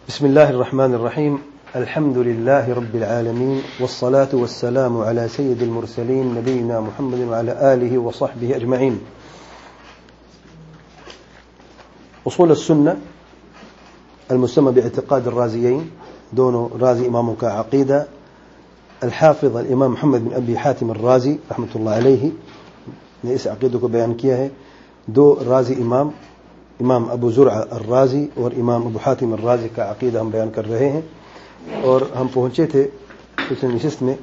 بسم الله الرحمن الرحيم. الحمد لله رب العالمين، والصلاة والسلام على سيد المرسلين نبينا محمد وعلى آله وصحبه أجمعين. أصول السنة المسمى باعتقاد الرازيين، دون رازي إمام كعقيدة، الحافظ الإمام محمد بن أبي حاتم الرازي رحمة الله عليه نے اس عقیدے کو بیان کیا ہے. دو رازی امام ابو زرع الرازی اور امام ابو حاتم الرازی کا عقیدہ ہم بیان کر رہے ہیں، اور ہم پہنچے تھے پچھلے نشست میں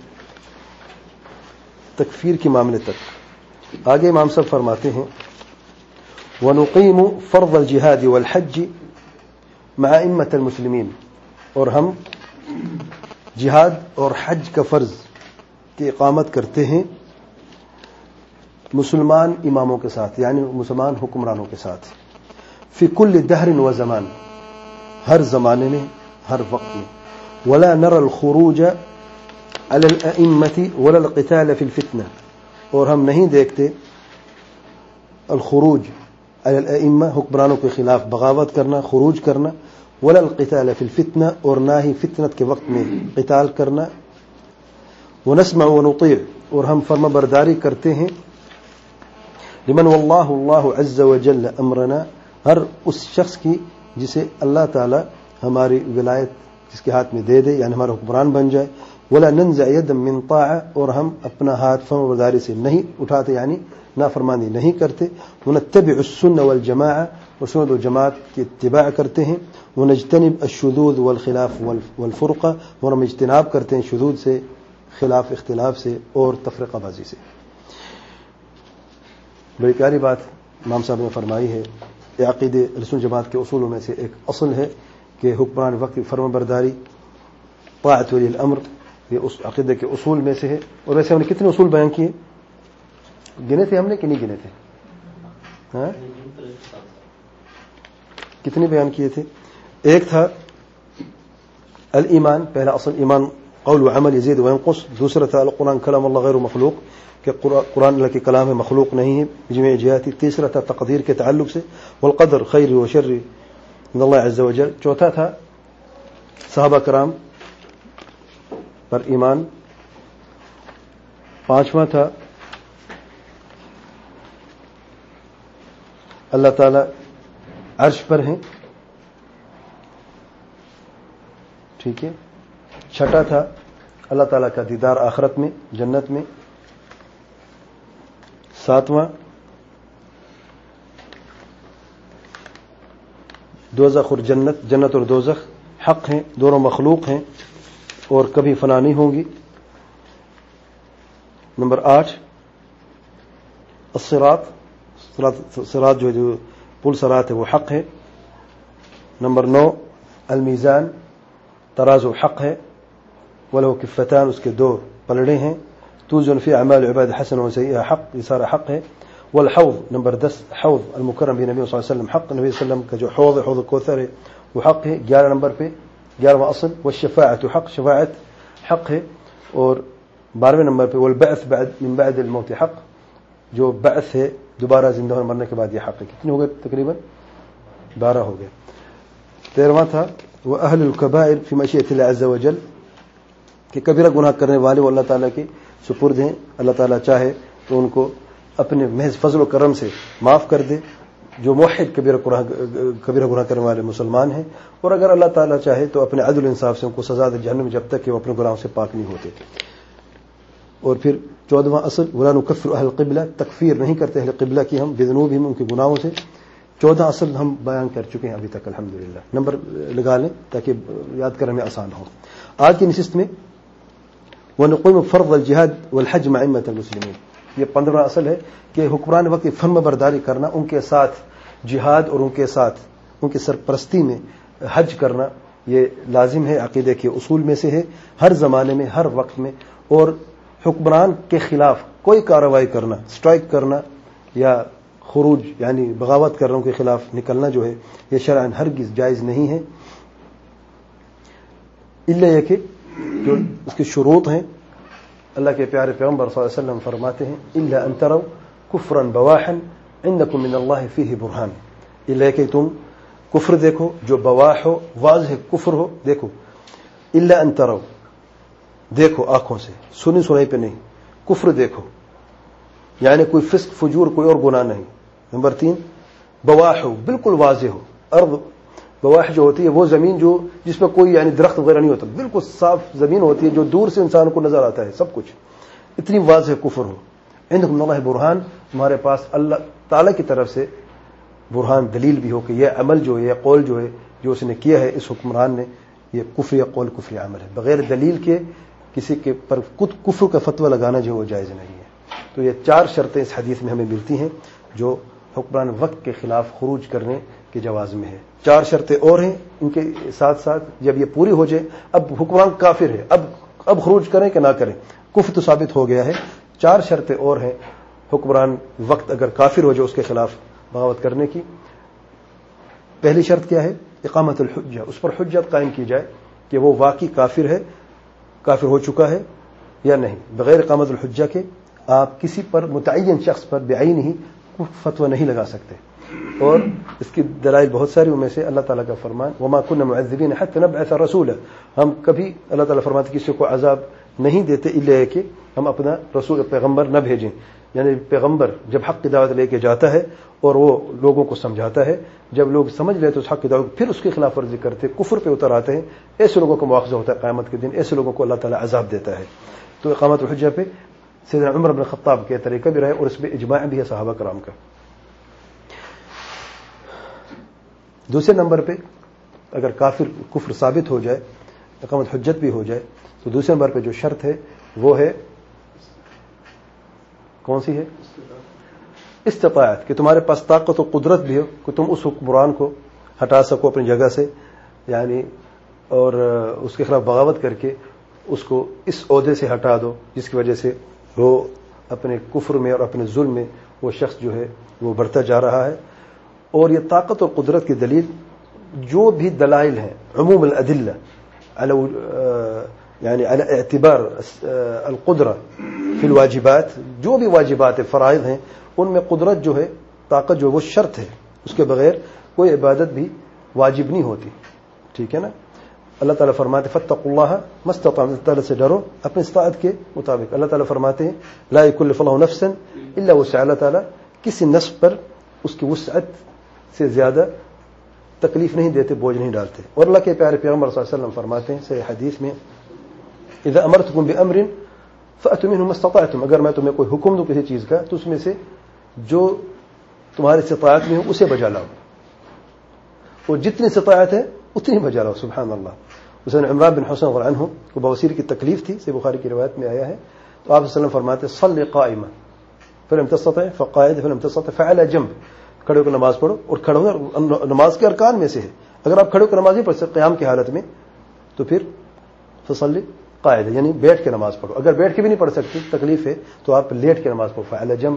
تکفیر کے معاملے تک. آگے امام صاحب فرماتے ہیں وَنُقِيمُ فَرْضَ الْجِهَادِ وَالْحَجِّ مَعَ أَئِمَّةِ الْمُسْلِمِينَ، اور ہم جہاد اور حج کا فرض کی اقامت کرتے ہیں مسلمان اماموں کے ساتھ، یعنی مسلمان حکمرانوں کے ساتھ. فی کل دہر و زمان، ہر زمانے میں، ہر وقت میں. ولا نرى الخروج على الأئمة ولا القتال في الفتنة، اور ہم نہیں دیکھتے الخروج على الأئمة، حکمرانوں کے خلاف بغاوت کرنا، خروج کرنا، ولا القتال في الفتنة، اور نہ ہی فتنت کے وقت میں قتال کرنا. ونسمع ونطيع، اور ہم فرما برداری کرتے ہیں لمن واللہ اللہ عز وجل امرنا، ہر اس شخص کی جسے اللہ تعالی ہماری ولایت جس کے ہاتھ میں دے دے، یعنی ہمارا حکمران بن جائے. ولا ننزع يدا من طاعة، اور ہم اپنا ہاتھ فرما برداری سے نہیں اٹھاتے، یعنی نافرمانی نہیں کرتے. ونتبع السنة والجماعة، اور سنت و جماعت کی اتباع کرتے ہیں. ونجتنب الشذوذ والخلاف والفرقة، اور ہم اجتناب کرتے ہیں شذوذ سے، خلاف اختلاف سے اور تفرقہ بازی سے. بڑی پیاری بات امام صاحب نے فرمائی ہے. یہ عقیدے رسول جماعت کے اصولوں میں سے ایک اصل ہے کہ حکمران وقت کی فرما برداری، طاعت ولی الامر، یہ اس عقیدے کے اصول میں سے ہے. اور ویسے ہم نے کتنے اصول بیان کیے؟ گنے تھے ہم نے کہ نہیں گنے تھے؟ ہاں، کتنے بیان کیے تھے؟ ایک تھا الایمان، پہلا اصل ایمان قول و عمل یزید و ینقص. دوسرا تھا القرآن کلام اللہ غیر مخلوق، کہ قرآن اللہ کے کلام ہے، مخلوق نہیں ہے، جمع جہاتی. تیسرا تھا تقدیر کے تعلق سے، والقدر خیر و شر من اللہ عز وجل. چوتھا تھا صحابہ کرام پر ایمان. پانچواں تھا اللہ تعالی عرش پر ہیں، ٹھیک ہے. چھٹا تھا اللہ تعالیٰ کا دیدار آخرت میں، جنت میں. ساتواں دوزخ اور جنت اور دوزخ حق ہیں، دونوں مخلوق ہیں اور کبھی فنا نہیں ہوں گی. نمبر 8 الصراط جو پل صراط ہے وہ حق ہے. نمبر 9 المیزان، ترازو حق ہے. ولو کفتان، اس کے دو پلڑے ہیں. توزن فی اعمال عباد حسن و سیئہ حق، یہ سارا حق ہے. والحوض نمبر 10 حوض المکرم بھی نبی صلی اللہ علیہ وسلم حق، نبی صلی اللہ علیہ وسلم کا جو حوض ہے، حوض کوثر ہے، وہ حق ہے. 11 نمبر پہ 11واں اصل والشفاعت حق، شفاعت حق ہے. اور 12ویں نمبر پہ والبعث من بعد الموت حق، جو بعث ہے دوبارہ زندہ ہونے مرنے کے بعد یہ حق ہے. کتنے ہو گئے؟ تقریباً 12 ہو گئے. 13واں تھا واہل الکبائر فی مشیۃ اللہ عز وجل، کہ کبیرہ گناہ کرنے والے وہ اللہ تعالیٰ کے سپرد ہیں، اللہ تعالیٰ چاہے تو ان کو اپنے محض فضل و کرم سے معاف کر دے. جو موحد کبیرہ گناہ کرنے والے مسلمان ہیں، اور اگر اللہ تعالیٰ چاہے تو اپنے عدل انصاف سے ان کو سزا دے جہنم، جب تک کہ وہ اپنے گناہوں سے پاک نہیں ہوتے. اور پھر 14واں اصل ولا نکفر اہل القبلہ، تکفیر نہیں کرتے اہل قبلہ کی ہم بذنوبہم، ان کے گناہوں سے. 14 اصل ہم بیان کر چکے ہیں ابھی تک الحمدللہ. نمبر لگا لیں تاکہ یاد کرنے میں آسان ہو. آج کی نشست میں وَنُقِيمُ فَرْضَ الْجِهَادِ وَالْحَجِّ مَعَ أَئِمَّةِ الْمُسْلِمِينَ، یہ 15واں اصل ہے کہ حکمران وقت کی فرما برداری کرنا، ان کے ساتھ جہاد اور ان کے ساتھ ان کی سرپرستی میں حج کرنا، یہ لازم ہے، عقیدے کے اصول میں سے ہے. ہر زمانے میں، ہر وقت میں. اور حکمران کے خلاف کوئی کارروائی کرنا، سٹرائک کرنا یا خروج یعنی بغاوت کرنا، ان کے خلاف نکلنا جو ہے، یہ شرعاً ہرگز جائز نہیں ہے. الا یہ کہ جو اس کے شروط ہیں، اللہ کے پیارے پیغمبر صلی اللہ علیہ وسلم فرماتے ہیں الا ان تروا کفرا بواحا عندکم من اللہ فیہ برہان، الا کہ تم کفر دیکھو جو بواح ہو, واضح کفر ہو, دیکھو الا ان تروا, دیکھو آنکھوں سے, سنی سنائی پہ نہیں, کفر دیکھو یعنی کوئی فسق فجور کوئی اور گناہ نہیں. نمبر 3 بواح ہو, بالکل واضح ہو. ارض بواح جو ہوتی ہے وہ زمین جو جس میں کوئی یعنی درخت وغیرہ نہیں ہوتا, بالکل صاف زمین ہوتی ہے جو دور سے انسان کو نظر آتا ہے سب کچھ, اتنی واضح کفر ہو. عندکم اللہ برہان, تمہارے پاس اللہ تعالیٰ کی طرف سے برہان دلیل بھی ہو کہ یہ عمل جو ہے, یہ قول جو ہے جو اس نے کیا ہے اس حکمران نے, یہ کفر یا قول کفر عمل ہے. بغیر دلیل کے کسی کے پر کفر کا فتویٰ لگانا جو وہ جائز نہیں ہے. تو یہ 4 شرطیں اس حدیث میں ہمیں ملتی ہیں جو حکمران وقت کے خلاف خروج کرنے کے جواز میں ہے. 4 شرطیں اور ہیں ان کے ساتھ ساتھ, جب یہ پوری ہو جائے, اب حکمران کافر ہے, اب خروج کریں کہ نہ کریں, کفر تو ثابت ہو گیا ہے. 4 شرطیں اور ہیں حکمران وقت اگر کافر ہو جائے اس کے خلاف بغاوت کرنے کی. پہلی شرط کیا ہے؟ اقامت الحجہ, اس پر حجت قائم کی جائے کہ وہ واقعی کافر ہے, کافر ہو چکا ہے یا نہیں. بغیر اقامت الحجہ کے آپ کسی پر متعین شخص پر بعین ہی فتویٰ نہیں لگا سکتے. اور اس کی دلائل بہت ساری, ان میں سے اللہ تعالیٰ کا فرمان وما كنا معذبین حتى نبعث رسولا, ہم کبھی اللہ تعالیٰ فرماتے کسی کو عذاب نہیں دیتے الا کہ ہم اپنا رسول پیغمبر نہ بھیجیں. یعنی پیغمبر جب حق کی دعوت لے کے جاتا ہے اور وہ لوگوں کو سمجھاتا ہے, جب لوگ سمجھ لیتے اس حق کی دعوت پھر اس کی خلاف ورزی کرتے کفر پہ اتر آتے ہیں, ایسے لوگوں کو مواخذہ ہوتا ہے قیامت کے دن, ایسے لوگوں کو اللہ تعالیٰ عذاب دیتا ہے. تو اقامت الحجہ پہ سیدنا عمر بن خطاب کے طریقہ بھی رہے اور اس میں اجماع بھی ہے صحابہ کرام کا. دوسرے نمبر پہ اگر کفر ثابت ہو جائے, اقامت حجت بھی ہو جائے, تو دوسرے نمبر پہ جو شرط ہے وہ ہے کون سی ہے؟ استطاعت, کہ تمہارے پاس طاقت و قدرت بھی ہو کہ تم اس حکمران کو ہٹا سکو اپنی جگہ سے, یعنی اور اس کے خلاف بغاوت کر کے اس کو اس عہدے سے ہٹا دو جس کی وجہ سے وہ اپنے کفر میں اور اپنے ظلم میں وہ شخص جو ہے وہ بڑھتا جا رہا ہے. اور یہ طاقت اور قدرت کی دلیل جو بھی دلائل ہیں, عموم الادلہ یعنی علی اعتبار القدرہ فی الواجبات, جو بھی واجبات فرائض ہیں ان میں قدرت جو ہے, طاقت جو ہے وہ شرط ہے, اس کے بغیر کوئی عبادت بھی واجب نہیں ہوتی. ٹھیک ہے نا؟ اللہ تعالیٰ فرماتے فاتقوا اللہ ما استطعتم, اللہ تعالیٰ سے ڈرو اپنی استطاعت کے مطابق. اللہ تعالیٰ فرماتے ہیں لا یکلف اللہ نفسا الا وسعها, اللہ تعالیٰ کسی نفس پر اس کی وسعت سے زیادہ تکلیف نہیں دیتے, بوجھ نہیں ڈالتے. اور اللہ کے پیارے پیغمبر صلی اللہ علیہ وسلم فرماتے ہیں صحیح حدیث میں اذا امرتکم بامر فاتوا منه ما استطعتم, اگر میں تمہیں کوئی حکم دوں کسی چیز کا تو اس میں سے جو تمہاری استطاعت میں ہو اسے بجا لاؤ, اور جتنی استطاعت ہے اتنی بجا لاؤ. سبحان اللہ. اس نے عمران بن حسین رضی اللہ عنہ کو بواسیر کی تکلیف تھی, صحیح بخاری کی روایت میں آیا ہے. تو آپ صلی اللہ علیہ وسلم فرماتے صلی قائما فلم تستطع فقاعد فلم تستطع فعلى جنب, کھڑے ہو کر نماز پڑھو, اور کھڑے ہو نماز کے ارکان میں سے ہے. اگر آپ کھڑے ہو کر نماز نہیں پڑھ سکتے قیام کی حالت میں تو پھر فصلی قاعد, یعنی بیٹھ کے نماز پڑھو. اگر بیٹھ کے بھی نہیں پڑھ سکتے تکلیف ہے تو آپ لیٹ کے نماز پڑھو. فعلى جنب,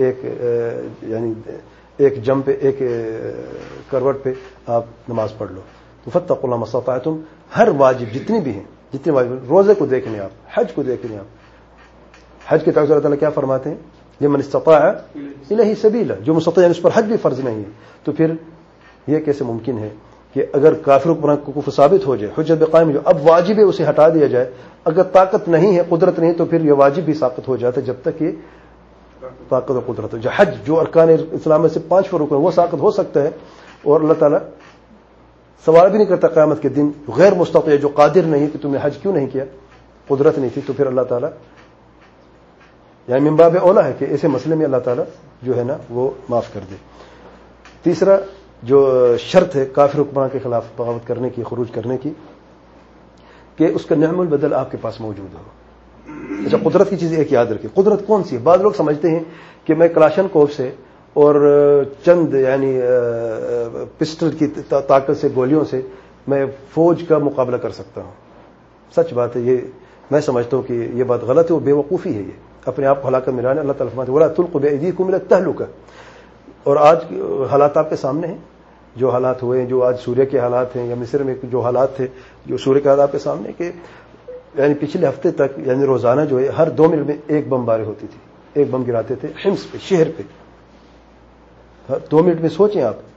یعنی ایک جم پہ, ایک کروٹ پہ آپ نماز پڑھ لو. تو فاتقوا اللہ ما استطعتم, ہر واجب جتنی بھی ہیں, جتنے واجب, روزے کو دیکھ لیں آپ, حج کو دیکھ لیں آپ. حج کے تعلق اللہ تعالیٰ کیا فرماتے ہیں؟ لمن استطاع الیہ سبیلا, جو مستطیع ہے اس پر حج بھی فرض نہیں ہے. تو پھر یہ کیسے ممکن ہے کہ اگر کافر حکمران کو کفر ثابت ہو جائے, حجت قائم جو اب واجب ہے اسے ہٹا دیا جائے, اگر طاقت نہیں ہے قدرت نہیں تو پھر یہ واجب بھی ساقط ہو جاتا ہے جب تک یہ طاقت و قدرت ہو. جو حج جو ارکان اسلام میں سے 5 رکن وہ ساقط ہو سکتا ہے, اور اللہ تعالیٰ سوال بھی نہیں کرتا قیامت کے دن غیر مستطیع جو قادر نہیں کہ تم نے حج کیوں نہیں کیا, قدرت نہیں تھی, تو پھر اللہ تعالیٰ یعنی من باب اولا ہے کہ ایسے مسئلے میں اللہ تعالیٰ جو ہے نا وہ معاف کر دے. تیسرا جو شرط ہے کافر حکمران کے خلاف بغاوت کرنے کی, خروج کرنے کی, کہ اس کا نعم البدل آپ کے پاس موجود ہو. اچھا, قدرت کی چیز ایک یاد رکھیں, قدرت کون سی ہے؟ بعض لوگ سمجھتے ہیں کہ میں کلاشن کوف سے اور چند یعنی پسٹل کی طاقت سے, گولیوں سے میں فوج کا مقابلہ کر سکتا ہوں. سچ بات ہے, یہ میں سمجھتا ہوں کہ یہ بات غلط ہے, وہ بے وقوفی ہے, یہ اپنے آپ کو ہلاکت میں لانا. اللہ تعالیٰ فرماتے ہیں ولا تلقوا بأيديكم إلى التهلكة. اور آج حالات آپ کے سامنے ہیں, جو حالات ہوئے ہیں, جو آج سوریہ کے حالات ہیں, یا مصر میں جو حالات تھے, جو سوریہ کے حالات آپ کے سامنے, کہ یعنی پچھلے ہفتے تک یعنی روزانہ جو ہے ہر 2 منٹ میں ایک بم باری ہوتی تھی, ایک بم گراتے تھے حمص پہ, شہر پہ, ہر 2 منٹ میں. سوچیں آپ,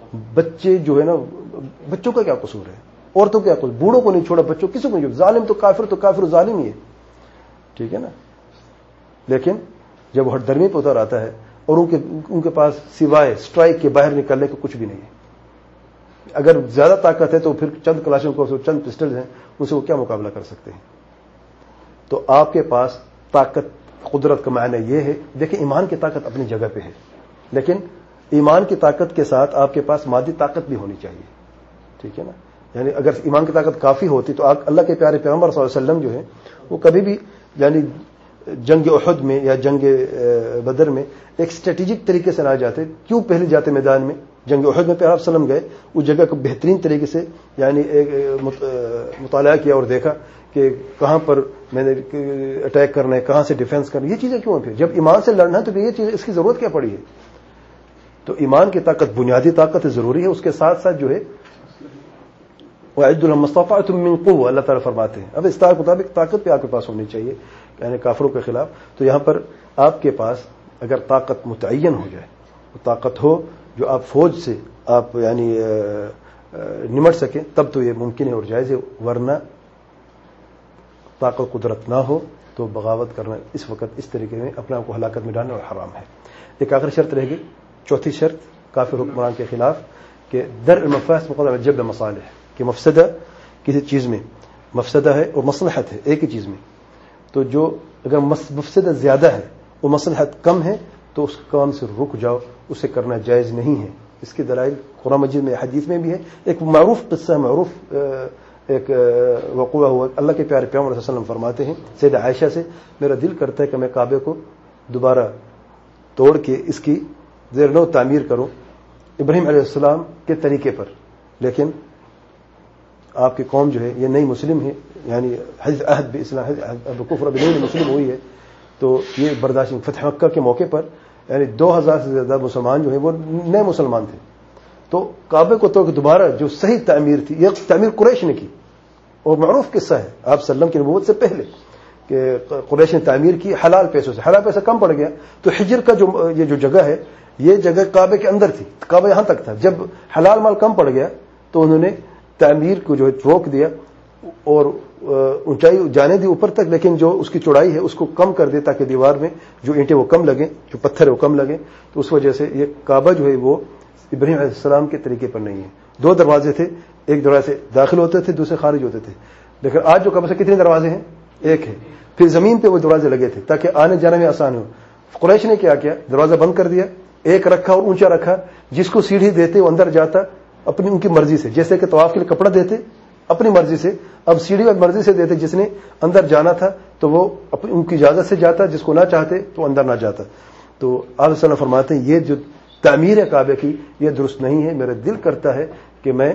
بچے جو ہے نا, بچوں کا کیا قصور ہے, عورتوں کا کیا قصور, بوڑھوں کو نہیں چھوڑا, بچوں کسی کو نہیں, ظالم تو کافر ظالم ہی ہے, ٹھیک ہے نا. لیکن جب ہٹ درمی پہ اتر آتا ہے اور ان کے پاس سوائے اسٹرائک کے باہر نکلنے کو کچھ بھی نہیں ہے. اگر زیادہ طاقت ہے تو پھر چند کلاشن کو, چند پسٹلز ہیں, ان سے وہ کیا مقابلہ کر سکتے ہیں. تو آپ کے پاس طاقت, قدرت کا معنی یہ ہے. دیکھیں ایمان کی طاقت اپنی جگہ پہ ہے, لیکن ایمان کی طاقت کے ساتھ آپ کے پاس مادی طاقت بھی ہونی چاہیے, ٹھیک ہے نا. یعنی اگر ایمان کی طاقت کافی ہوتی تو اللہ کے پیارے پیغمبر صلی اللہ علیہ وسلم جو ہے وہ کبھی بھی یعنی جنگ احد میں یا جنگ بدر میں ایک اسٹریٹجک طریقے سے نہ جاتے. کیوں پہلے جاتے میدان میں؟ جنگ احد میں پیغمبر صلی اللہ علیہ وسلم گئے, اس جگہ کو بہترین طریقے سے یعنی مطالعہ کیا اور دیکھا کہ کہاں پر میں نے اٹیک کرنا ہے, کہاں سے ڈیفینس کرنا ہے. یہ چیزیں کیوں ہیں؟ پھر جب ایمان سے لڑنا ہے تو یہ چیز, اس کی ضرورت کیا پڑی ہے؟ تو ایمان کی طاقت بنیادی طاقت ضروری ہے, اس کے ساتھ ساتھ جو ہے وَأَعِدُّوا لَهُمْ مَا اسْتَطَعْتُم مِّن قُوَّةٍ, اللہ تعالیٰ فرماتے ہیں. اب استطاعت کے مطابق طاقت بھی آپ کے پاس ہونی چاہیے یعنی کافروں کے خلاف. تو یہاں پر آپ کے پاس اگر طاقت متعین ہو جائے, طاقت ہو جو آپ فوج سے آپ یعنی نمٹ سکیں, تب تو یہ ممکن ہے اور جائز ہے. ورنہ طاقت قدرت نہ ہو تو بغاوت کرنا اس وقت اس طریقے میں اپنے آپ کو ہلاکت میں ڈالنا اور حرام ہے. ایک آخری شرط رہے گی, چوتھی شرط کافر حکمران کے خلاف, کہ درء المفاسد مقدم جلب المصالح, کہ مفسدہ کسی چیز میں مفسدہ ہے اور مصلحت ہے ایک ہی چیز میں, تو جو اگر مفسدہ زیادہ ہے اور مصلحت کم ہے تو اس کام سے رک جاؤ, اسے کرنا جائز نہیں ہے. اس کے دلائل قرآن مجید میں حدیث میں بھی ہے. ایک معروف قصہ, معروف ایک وقوع ہوا. اللہ کے پیارے پیغمبر صلی اللہ علیہ وسلم فرماتے ہیں سیدہ عائشہ سے, میرا دل کرتا ہے کہ میں کعبے کو دوبارہ توڑ کے اس کی زیر نو تعمیر کروں ابراہیم علیہ السلام کے طریقے پر, لیکن آپ کی قوم جو ہے یہ نئی مسلم ہے, یعنی حدیث عہد بھی اسلام کفر بھی نئی مسلم ہوئی ہے, تو یہ برداشت. فتح مکہ کے موقع پر یعنی 2000 سے زیادہ مسلمان جو ہیں وہ نئے مسلمان تھے, تو کعبے کو توڑ کے دوبارہ جو صحیح تعمیر تھی, یہ تعمیر قریش نے کی, اور معروف قصہ ہے آپ صلی اللہ علیہ وسلم کی نبوت سے پہلے کہ قریش نے تعمیر کی حلال پیسوں سے. حلال پیسہ کم پڑ گیا تو حجر کا یہ جو جگہ ہے, یہ جگہ کعبے کے اندر تھی, کعبہ یہاں تک تھا. جب حلال مال کم پڑ گیا تو انہوں نے تعمیر کو جو ہے روک دیا اور اونچائی جانے دی اوپر تک, لیکن جو اس کی چوڑائی ہے اس کو کم کر دے تاکہ دیوار میں جو اینٹیں وہ کم لگیں, جو پتھر ہے وہ کم لگیں. تو اس وجہ سے یہ کعبہ جو ہے وہ ابراہیم علیہ السلام کے طریقے پر نہیں ہے. 2 دروازے تھے, ایک دروازے سے داخل ہوتے تھے, دوسرے خارج ہوتے تھے. لیکن آج جو کعبہ سے کتنے دروازے ہیں؟ ایک ہے. پھر زمین پہ وہ دروازے لگے تھے تاکہ آنے جانے میں آسان ہو. قریش نے کیا دروازہ بند کر دیا, ایک رکھا اور اونچا رکھا, جس کو سیڑھی دیتے وہ اندر جاتا اپنی ان کی مرضی سے, جیسے کہ طواف کے لیے کپڑا دیتے اپنی مرضی سے, اب سیڑھی اور مرضی سے دیتے. جس نے اندر جانا تھا تو وہ ان کی اجازت سے جاتا, جس کو نہ چاہتے تو اندر نہ جاتا. تو آپ صلی اللہ فرماتے ہیں یہ جو تعمیر ہے کعبے کی یہ درست نہیں ہے. میرا دل کرتا ہے کہ میں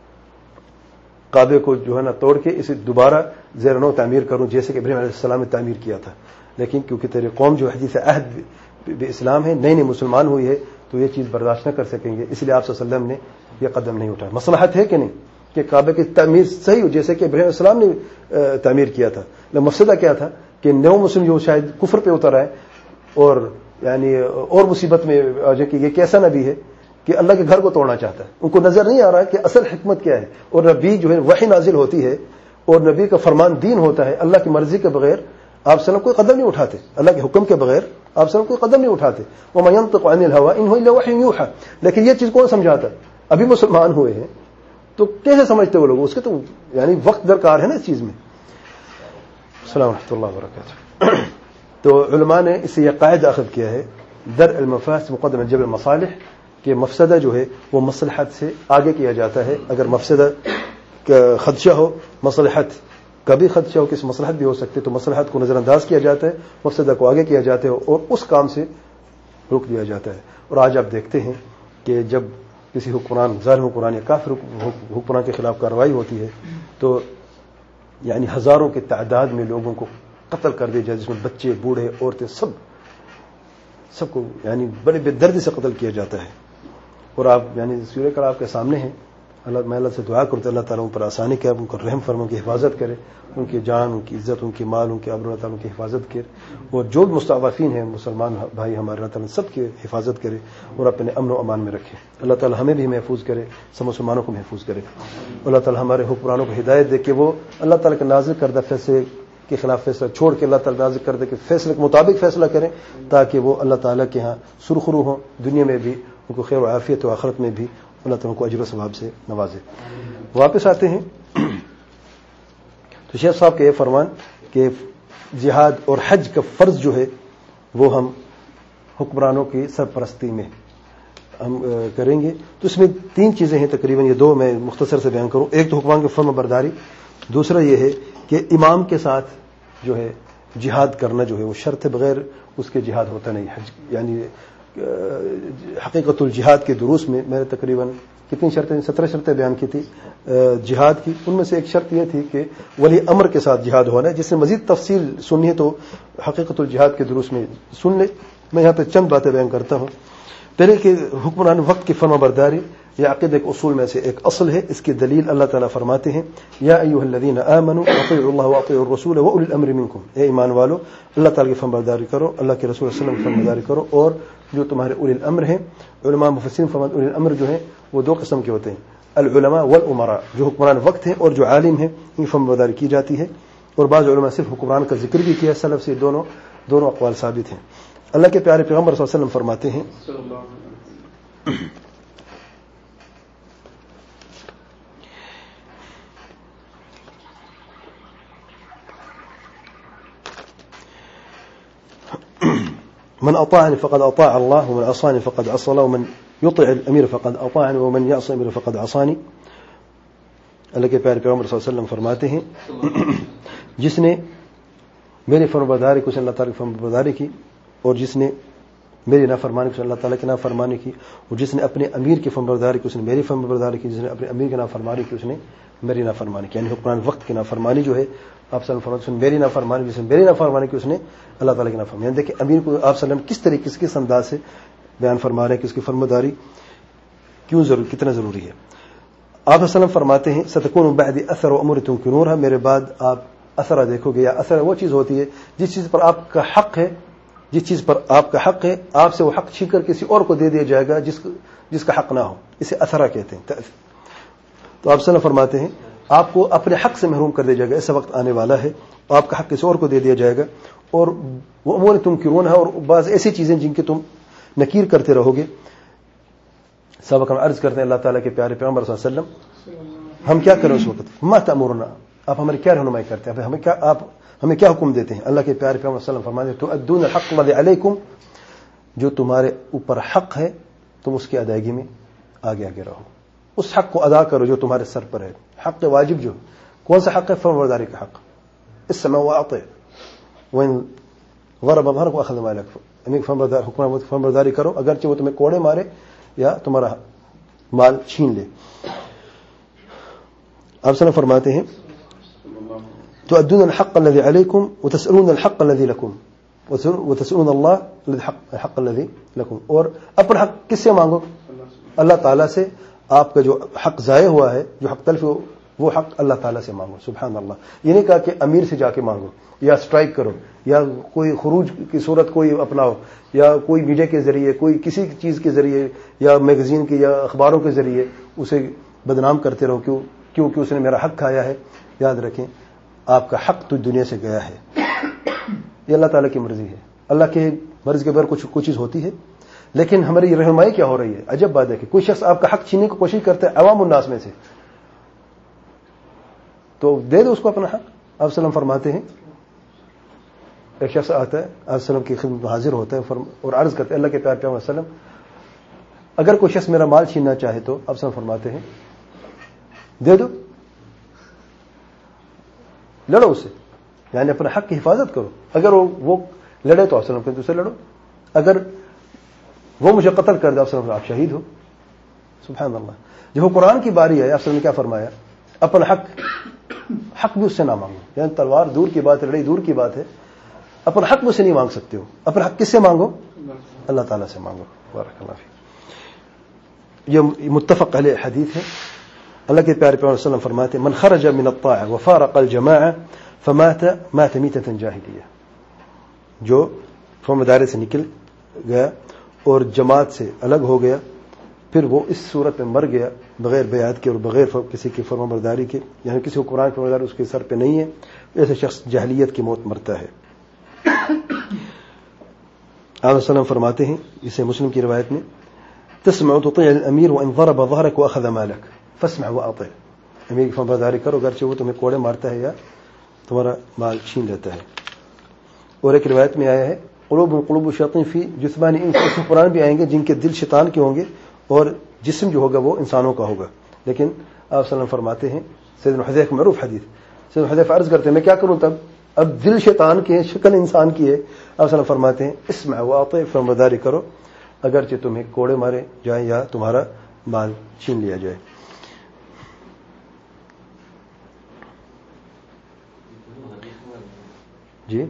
کعبے کو جو ہے نا توڑ کے اسے دوبارہ زیر نو تعمیر کروں جیسے کہ ابراہیم علیہ السلام نے تعمیر کیا تھا. لیکن کیونکہ تیری قوم جو حدیث عہد اسلام ہے, نئی مسلمان ہوئی ہے, تو یہ چیز برداشت نہ کر سکیں گے, اس لیے آپ صلی اللہ علیہ وسلم نے یہ قدم نہیں اٹھایا. مصلحت ہے کہ نہیں کہ کعبے کی تعمیر صحیح ہو جیسے کہ ابراہیم علیہ السلام نے تعمیر کیا تھا. مفسدہ کیا تھا کہ نو مسلم جو شاید کفر پہ اتر آئے اور یعنی اور مصیبت میں آ جائے کہ یہ کیسا نبی ہے کہ اللہ کے گھر کو توڑنا چاہتا ہے. ان کو نظر نہیں آ رہا کہ اصل حکمت کیا ہے, اور نبی جو ہے وحی نازل ہوتی ہے اور نبی کا فرمان دین ہوتا ہے. اللہ کی مرضی کے بغیر آپ صلی اللہ کوئی قدم نہیں اٹھاتے, اللہ کے حکم کے بغیر آپ صلی اللہ کوئی قدم نہیں اٹھاتے. وَمَا يَنطِقُ عَنِ الْهَوَىٰ إِنْ هُوَ إِلَّا وَحْيٌ يُوحَىٰ. لیکن یہ چیز کون سمجھاتا ہے؟ ابھی مسلمان ہوئے ہیں تو کیسے سمجھتے وہ لوگ؟ اس کے تو یعنی وقت درکار ہے نا اس چیز میں. السلام ورحمۃ اللہ وبرکاتہ. تو علماء نے اس سے یہ قاعدہ اخذ کیا ہے درء المفاسد مقدم جلب المصالح, کہ مفسدہ جو ہے وہ مصلحت سے آگے کیا جاتا ہے. اگر مفسدہ کا خدشہ ہو, مصلحت کا بھی خدشہ ہو, کسی مصلحت بھی ہو سکتی تو مصلحت کو نظر انداز کیا جاتا ہے, مفسدہ کو آگے کیا جاتا ہے اور اس کام سے روک دیا جاتا ہے. اور آج آپ دیکھتے ہیں کہ جب کسی حکمران, ظالم حکمران یا کافر حکمران کے خلاف کارروائی ہوتی ہے تو یعنی ہزاروں کی تعداد میں لوگوں کو قتل کر دیا جائے, جس میں بچے, بوڑھے, عورتیں, سب کو یعنی بڑے بے دردی سے قتل کیا جاتا ہے. اور آپ یعنی سورہ کل آپ کے سامنے ہیں, میں اللہ سے دعا کرتا اللہ تعالیٰ ان پر آسانی کرے, ان کو رحم فرما, ان کی حفاظت کرے, ان کی جان, ان کی عزت, ان کی مال, ان کے ابرو, اللہ تعالیٰ ان کی حفاظت کرے, اور جو مستضعفین ہیں مسلمان بھائی ہمارے, اللہ تعالیٰ سب کی حفاظت کرے اور اپنے امن و امان میں رکھے. اللہ تعالیٰ ہمیں بھی محفوظ کرے, سب مسلمانوں کو محفوظ کرے. اللہ تعالیٰ ہمارے حکمرانوں کو ہدایت دے کہ وہ اللہ تعالیٰ کے نازل کردہ فیصلے کے خلاف فیصلہ چھوڑ کے اللہ تعالیٰ نازل کر دے کہ فیصلے کے مطابق فیصلہ کریں, تاکہ وہ اللہ تعالیٰ کے ہاں سرخرو ہوں, دنیا میں بھی ان کو خیر و عافیت و آخرت میں بھی اللہ تعالیٰ کو اجر و ثواب سے نوازے. واپس آتے ہیں تو شیخ صاحب کا یہ فرمان کہ جہاد اور حج کا فرض جو ہے وہ ہم حکمرانوں کی سرپرستی میں ہم کریں گے. تو اس میں 3 چیزیں ہیں تقریباً, یہ 2 میں مختصر سے بیان کروں. ایک تو حکمران کی فرما برداری, دوسرا یہ ہے کہ امام کے ساتھ جو ہے جہاد کرنا جو ہے وہ شرط ہے, بغیر اس کے جہاد ہوتا نہیں. حج یعنی حقیقت الجہاد کے دروس میں نے تقریباً کتنی شرطیں 17 شرطیں بیان کی تھی جہاد کی. ان میں سے ایک شرط یہ تھی کہ ولی امر کے ساتھ جہاد ہونا ہے. جس نے مزید تفصیل سننی ہے تو حقیقت الجہاد کے دروس میں سن لے. میں یہاں پہ چند باتیں بیان کرتا ہوں. پہلے کہ حکمران وقت کی فرما برداری یہ عقیدہ کے اصول میں سے ایک اصل ہے. اس کی دلیل اللہ تعالیٰ فرماتے ہیں یا ایھا الذین آمنوا اطیعوا اللہ واطیعوا الرسول واولی الامر منکم, اے ایمان والو اللہ تعالیٰ کی فرما برداری کرو, اللہ کے رسول صلی اللہ علیہ وسلم کی فرما برداری کرو, اور جو تمہارے اولی الامر ہیں. علماء مفسرین فرماتے ہیں اولی الامر جو ہیں وہ 2 قسم کے ہوتے ہیں, العلماء والامراء, جو حکمران وقت ہیں اور جو عالم ہیں ان کی فرما برداری کی جاتی ہے. اور بعض علماء صرف حکمران کا ذکر بھی کیا, سلف سے دونوں اقوال ثابت ہیں. اللہ کے پیارے پیغمبر صلی اللہ علیہ وسلم فرماتے ہیں من اطاعني فقد اطاع الله ومن عصاني فقد عصى الله ومن يطع الامير فقد اطاعني ومن يعصي الامير فقد عصاني. اللہ کے پیارے پیغمبر صلی اللہ علیہ وسلم فرماتے ہیں جس نے میری فرمانبرداری کو اللہ تعالیٰ کی فرمانبرداری کی, اور جس نے میری نافرمانی کو اللہ تعالیٰ کی نافرمانی کی, اور جس نے اپنے امیر کی فرمانبرداری کی اس نے میری فرمانبرداری کی, جس نے اپنے امیر کی نافرمانی کی اس نے میری نافرمانی کی. یعنی حکمران وقت کی نافرمانی جو ہے آپ صلی اللہ علیہ وسلم میری نافرمانی, جس نے میری نافرمانی کی اس نے اللہ تعالیٰ کی نافرمانی. یعنی دیکھیں امیر کو آپ صلی اللہ علیہ وسلم کس طریقے کس انداز سے بیان فرما رہے ہیں کہ اس کی فرمانبرداری کتنا ضروری ہے. آپ صلی اللہ علیہ وسلم فرماتے ہیں ستکون بعدی اثر و امور تنکرونها, میرے بعد آپ اثر دیکھو گے. یا اثر وہ چیز ہوتی ہے جس چیز پر آپ کا حق ہے, جس چیز پر آپ کا حق ہے آپ سے وہ حق چھین کر کسی اور کو دے دیا جائے گا جس کا حق نہ ہو. اسے اثرہ کہتے ہیں. تو آپ صلی اللہ علیہ وسلم فرماتے ہیں آپ کو اپنے حق سے محروم کر دیا جائے گا. ایسا وقت آنے والا ہے آپ کا حق کسی اور کو دے دیا جائے گا. اور وہ امور تنکرونها, اور بعض ایسی چیزیں جن کی تم نکیر کرتے رہو گے. سابقا عرض کرتے ہیں اللہ تعالیٰ کے پیارے پیغمبر صلی اللہ علیہ وسلم ہم کیا کریں اس وقت, ما تأمرنا, آپ ہماری کیا رہنمائی کرتے ہیں, آپ ہمیں کیا حکم دیتے ہیں. اللہ کے پیارے پیغمبر صلی اللہ علیہ وسلم فرماتے ہیں تؤدون الحق الذی علیکم, جو تمہارے اوپر حق ہے تم اس کی ادائیگی میں آگے رہو. اس حق کو ادا کرو جو تمہارے سر پر ہے. حق واجب جو کون سا حق ہے, فرمانبرداری کا حق. اسمع واطع وان ضرب ظهرك واخذ مالك, امیر فرمانبرداری کرو اگرچہ وہ تمہیں کوڑے مارے یا تمہارا مال چھین لے. آپ صلی اللہ فرماتے ہیں تؤدون الحق الذي عليكم وتسألون الحق الذي لكم وتسألون الله الحق الذي لكم, اور اپنا حق کس سے مانگو, اللہ تعالیٰ سے. آپ کا جو حق ضائع ہوا ہے, جو حق تلف وہ حق اللہ تعالیٰ سے مانگو. سبحان اللہ. یہ نہیں کہا کہ امیر سے جا کے مانگو یا سٹرائک کرو یا کوئی خروج کی صورت کوئی اپناؤ یا کوئی میڈیا کے ذریعے کوئی کسی چیز کے ذریعے یا میگزین کے یا اخباروں کے ذریعے اسے بدنام کرتے رہو کیونکہ اس نے میرا حق کھایا ہے. یاد رکھیں آپ کا حق تو دنیا سے گیا ہے. یہ اللہ تعالیٰ کی مرضی ہے. اللہ کے مرضی کے بغیر کوئی چیز ہوتی ہے. لیکن ہماری رہنمائی کیا ہو رہی ہے. عجب بات ہے کہ کوئی شخص آپ کا حق چھیننے کی کوشش کرتا ہے عوام الناس میں سے, تو دے دو اس کو اپنا حق. آپ وسلم فرماتے ہیں ایک شخص آتا ہے آپ وسلم کی خدمت میں حاضر ہوتا ہے اور عرض کرتے ہیں اللہ کے پیارے پیغمبر وسلم اگر کوئی شخص میرا مال چھیننا چاہے تو آپ وسلم فرماتے ہیں دے دو, لڑو اس سے, یعنی اپنے حق کی حفاظت کرو. اگر وہ لڑے تو آپ وسلم کہتے اسے لڑو, اگر وہ مجھے قتل کر دے آپ شہید ہو. سبحان اللہ. جب وہ قرآن کی باری ہے آپ نے کیا فرمایا, اپنا حق بھی اس سے نہ مانگو. یعنی تلوار دور کی بات ہے, لڑائی دور کی بات ہے, اپنا حق مجھ سے نہیں مانگ سکتے ہو. اپنا حق کس سے مانگو, اللہ تعالیٰ سے مانگو. بارک اللہ فیک. یہ متفق علیہ حدیث ہے. اللہ کے پیارے پیغمبر صلی اللہ علیہ وسلم فرماتے ہیں من خرج من الطاعة وفارق الجماعة فمات میتة جاہلیہ، جو فرما دائرے سے نکل گیا اور جماعت سے الگ ہو گیا پھر وہ اس صورت میں مر گیا بغیر بیعت کے اور بغیر کسی کی فرما برداری کے، یعنی کسی کو قرآن کی فرما برداری اس کے سر پہ نہیں ہے، ایسے شخص جاہلیت کی موت مرتا ہے۔ آپ وسلم فرماتے ہیں، اسے مسلم کی روایت میں تسمع تطيع الامیر وان ضرب ظهرك واخذ مالك فاسمع واطع، امیر کی فرما برداری کرو اگرچہ وہ تمہیں کوڑے مارتا ہے یا تمہارا مال چھین لیتا ہے۔ اور ایک روایت میں آیا ہے قلوب الشیاطین فی جثمان انس، اس میں قرآن بھی آئیں گے جن کے دل شیطان کے ہوں گے اور جسم جو ہوگا وہ انسانوں کا ہوگا، لیکن آپ صلی اللہ علیہ وسلم فرماتے ہیں، سیدنا حذیفہ معروف حدیث، سیدنا حذیفہ عرض کرتے ہیں میں کیا کروں تب، اب دل شیطان کی ہے شکل انسان کی ہے، آپ صلی اللہ علیہ وسلم فرماتے ہیں اسمع واطع، فرمانبرداری کرو اگرچہ تمہیں کوڑے مارے جائیں یا تمہارا مال چھین لیا جائے۔ جی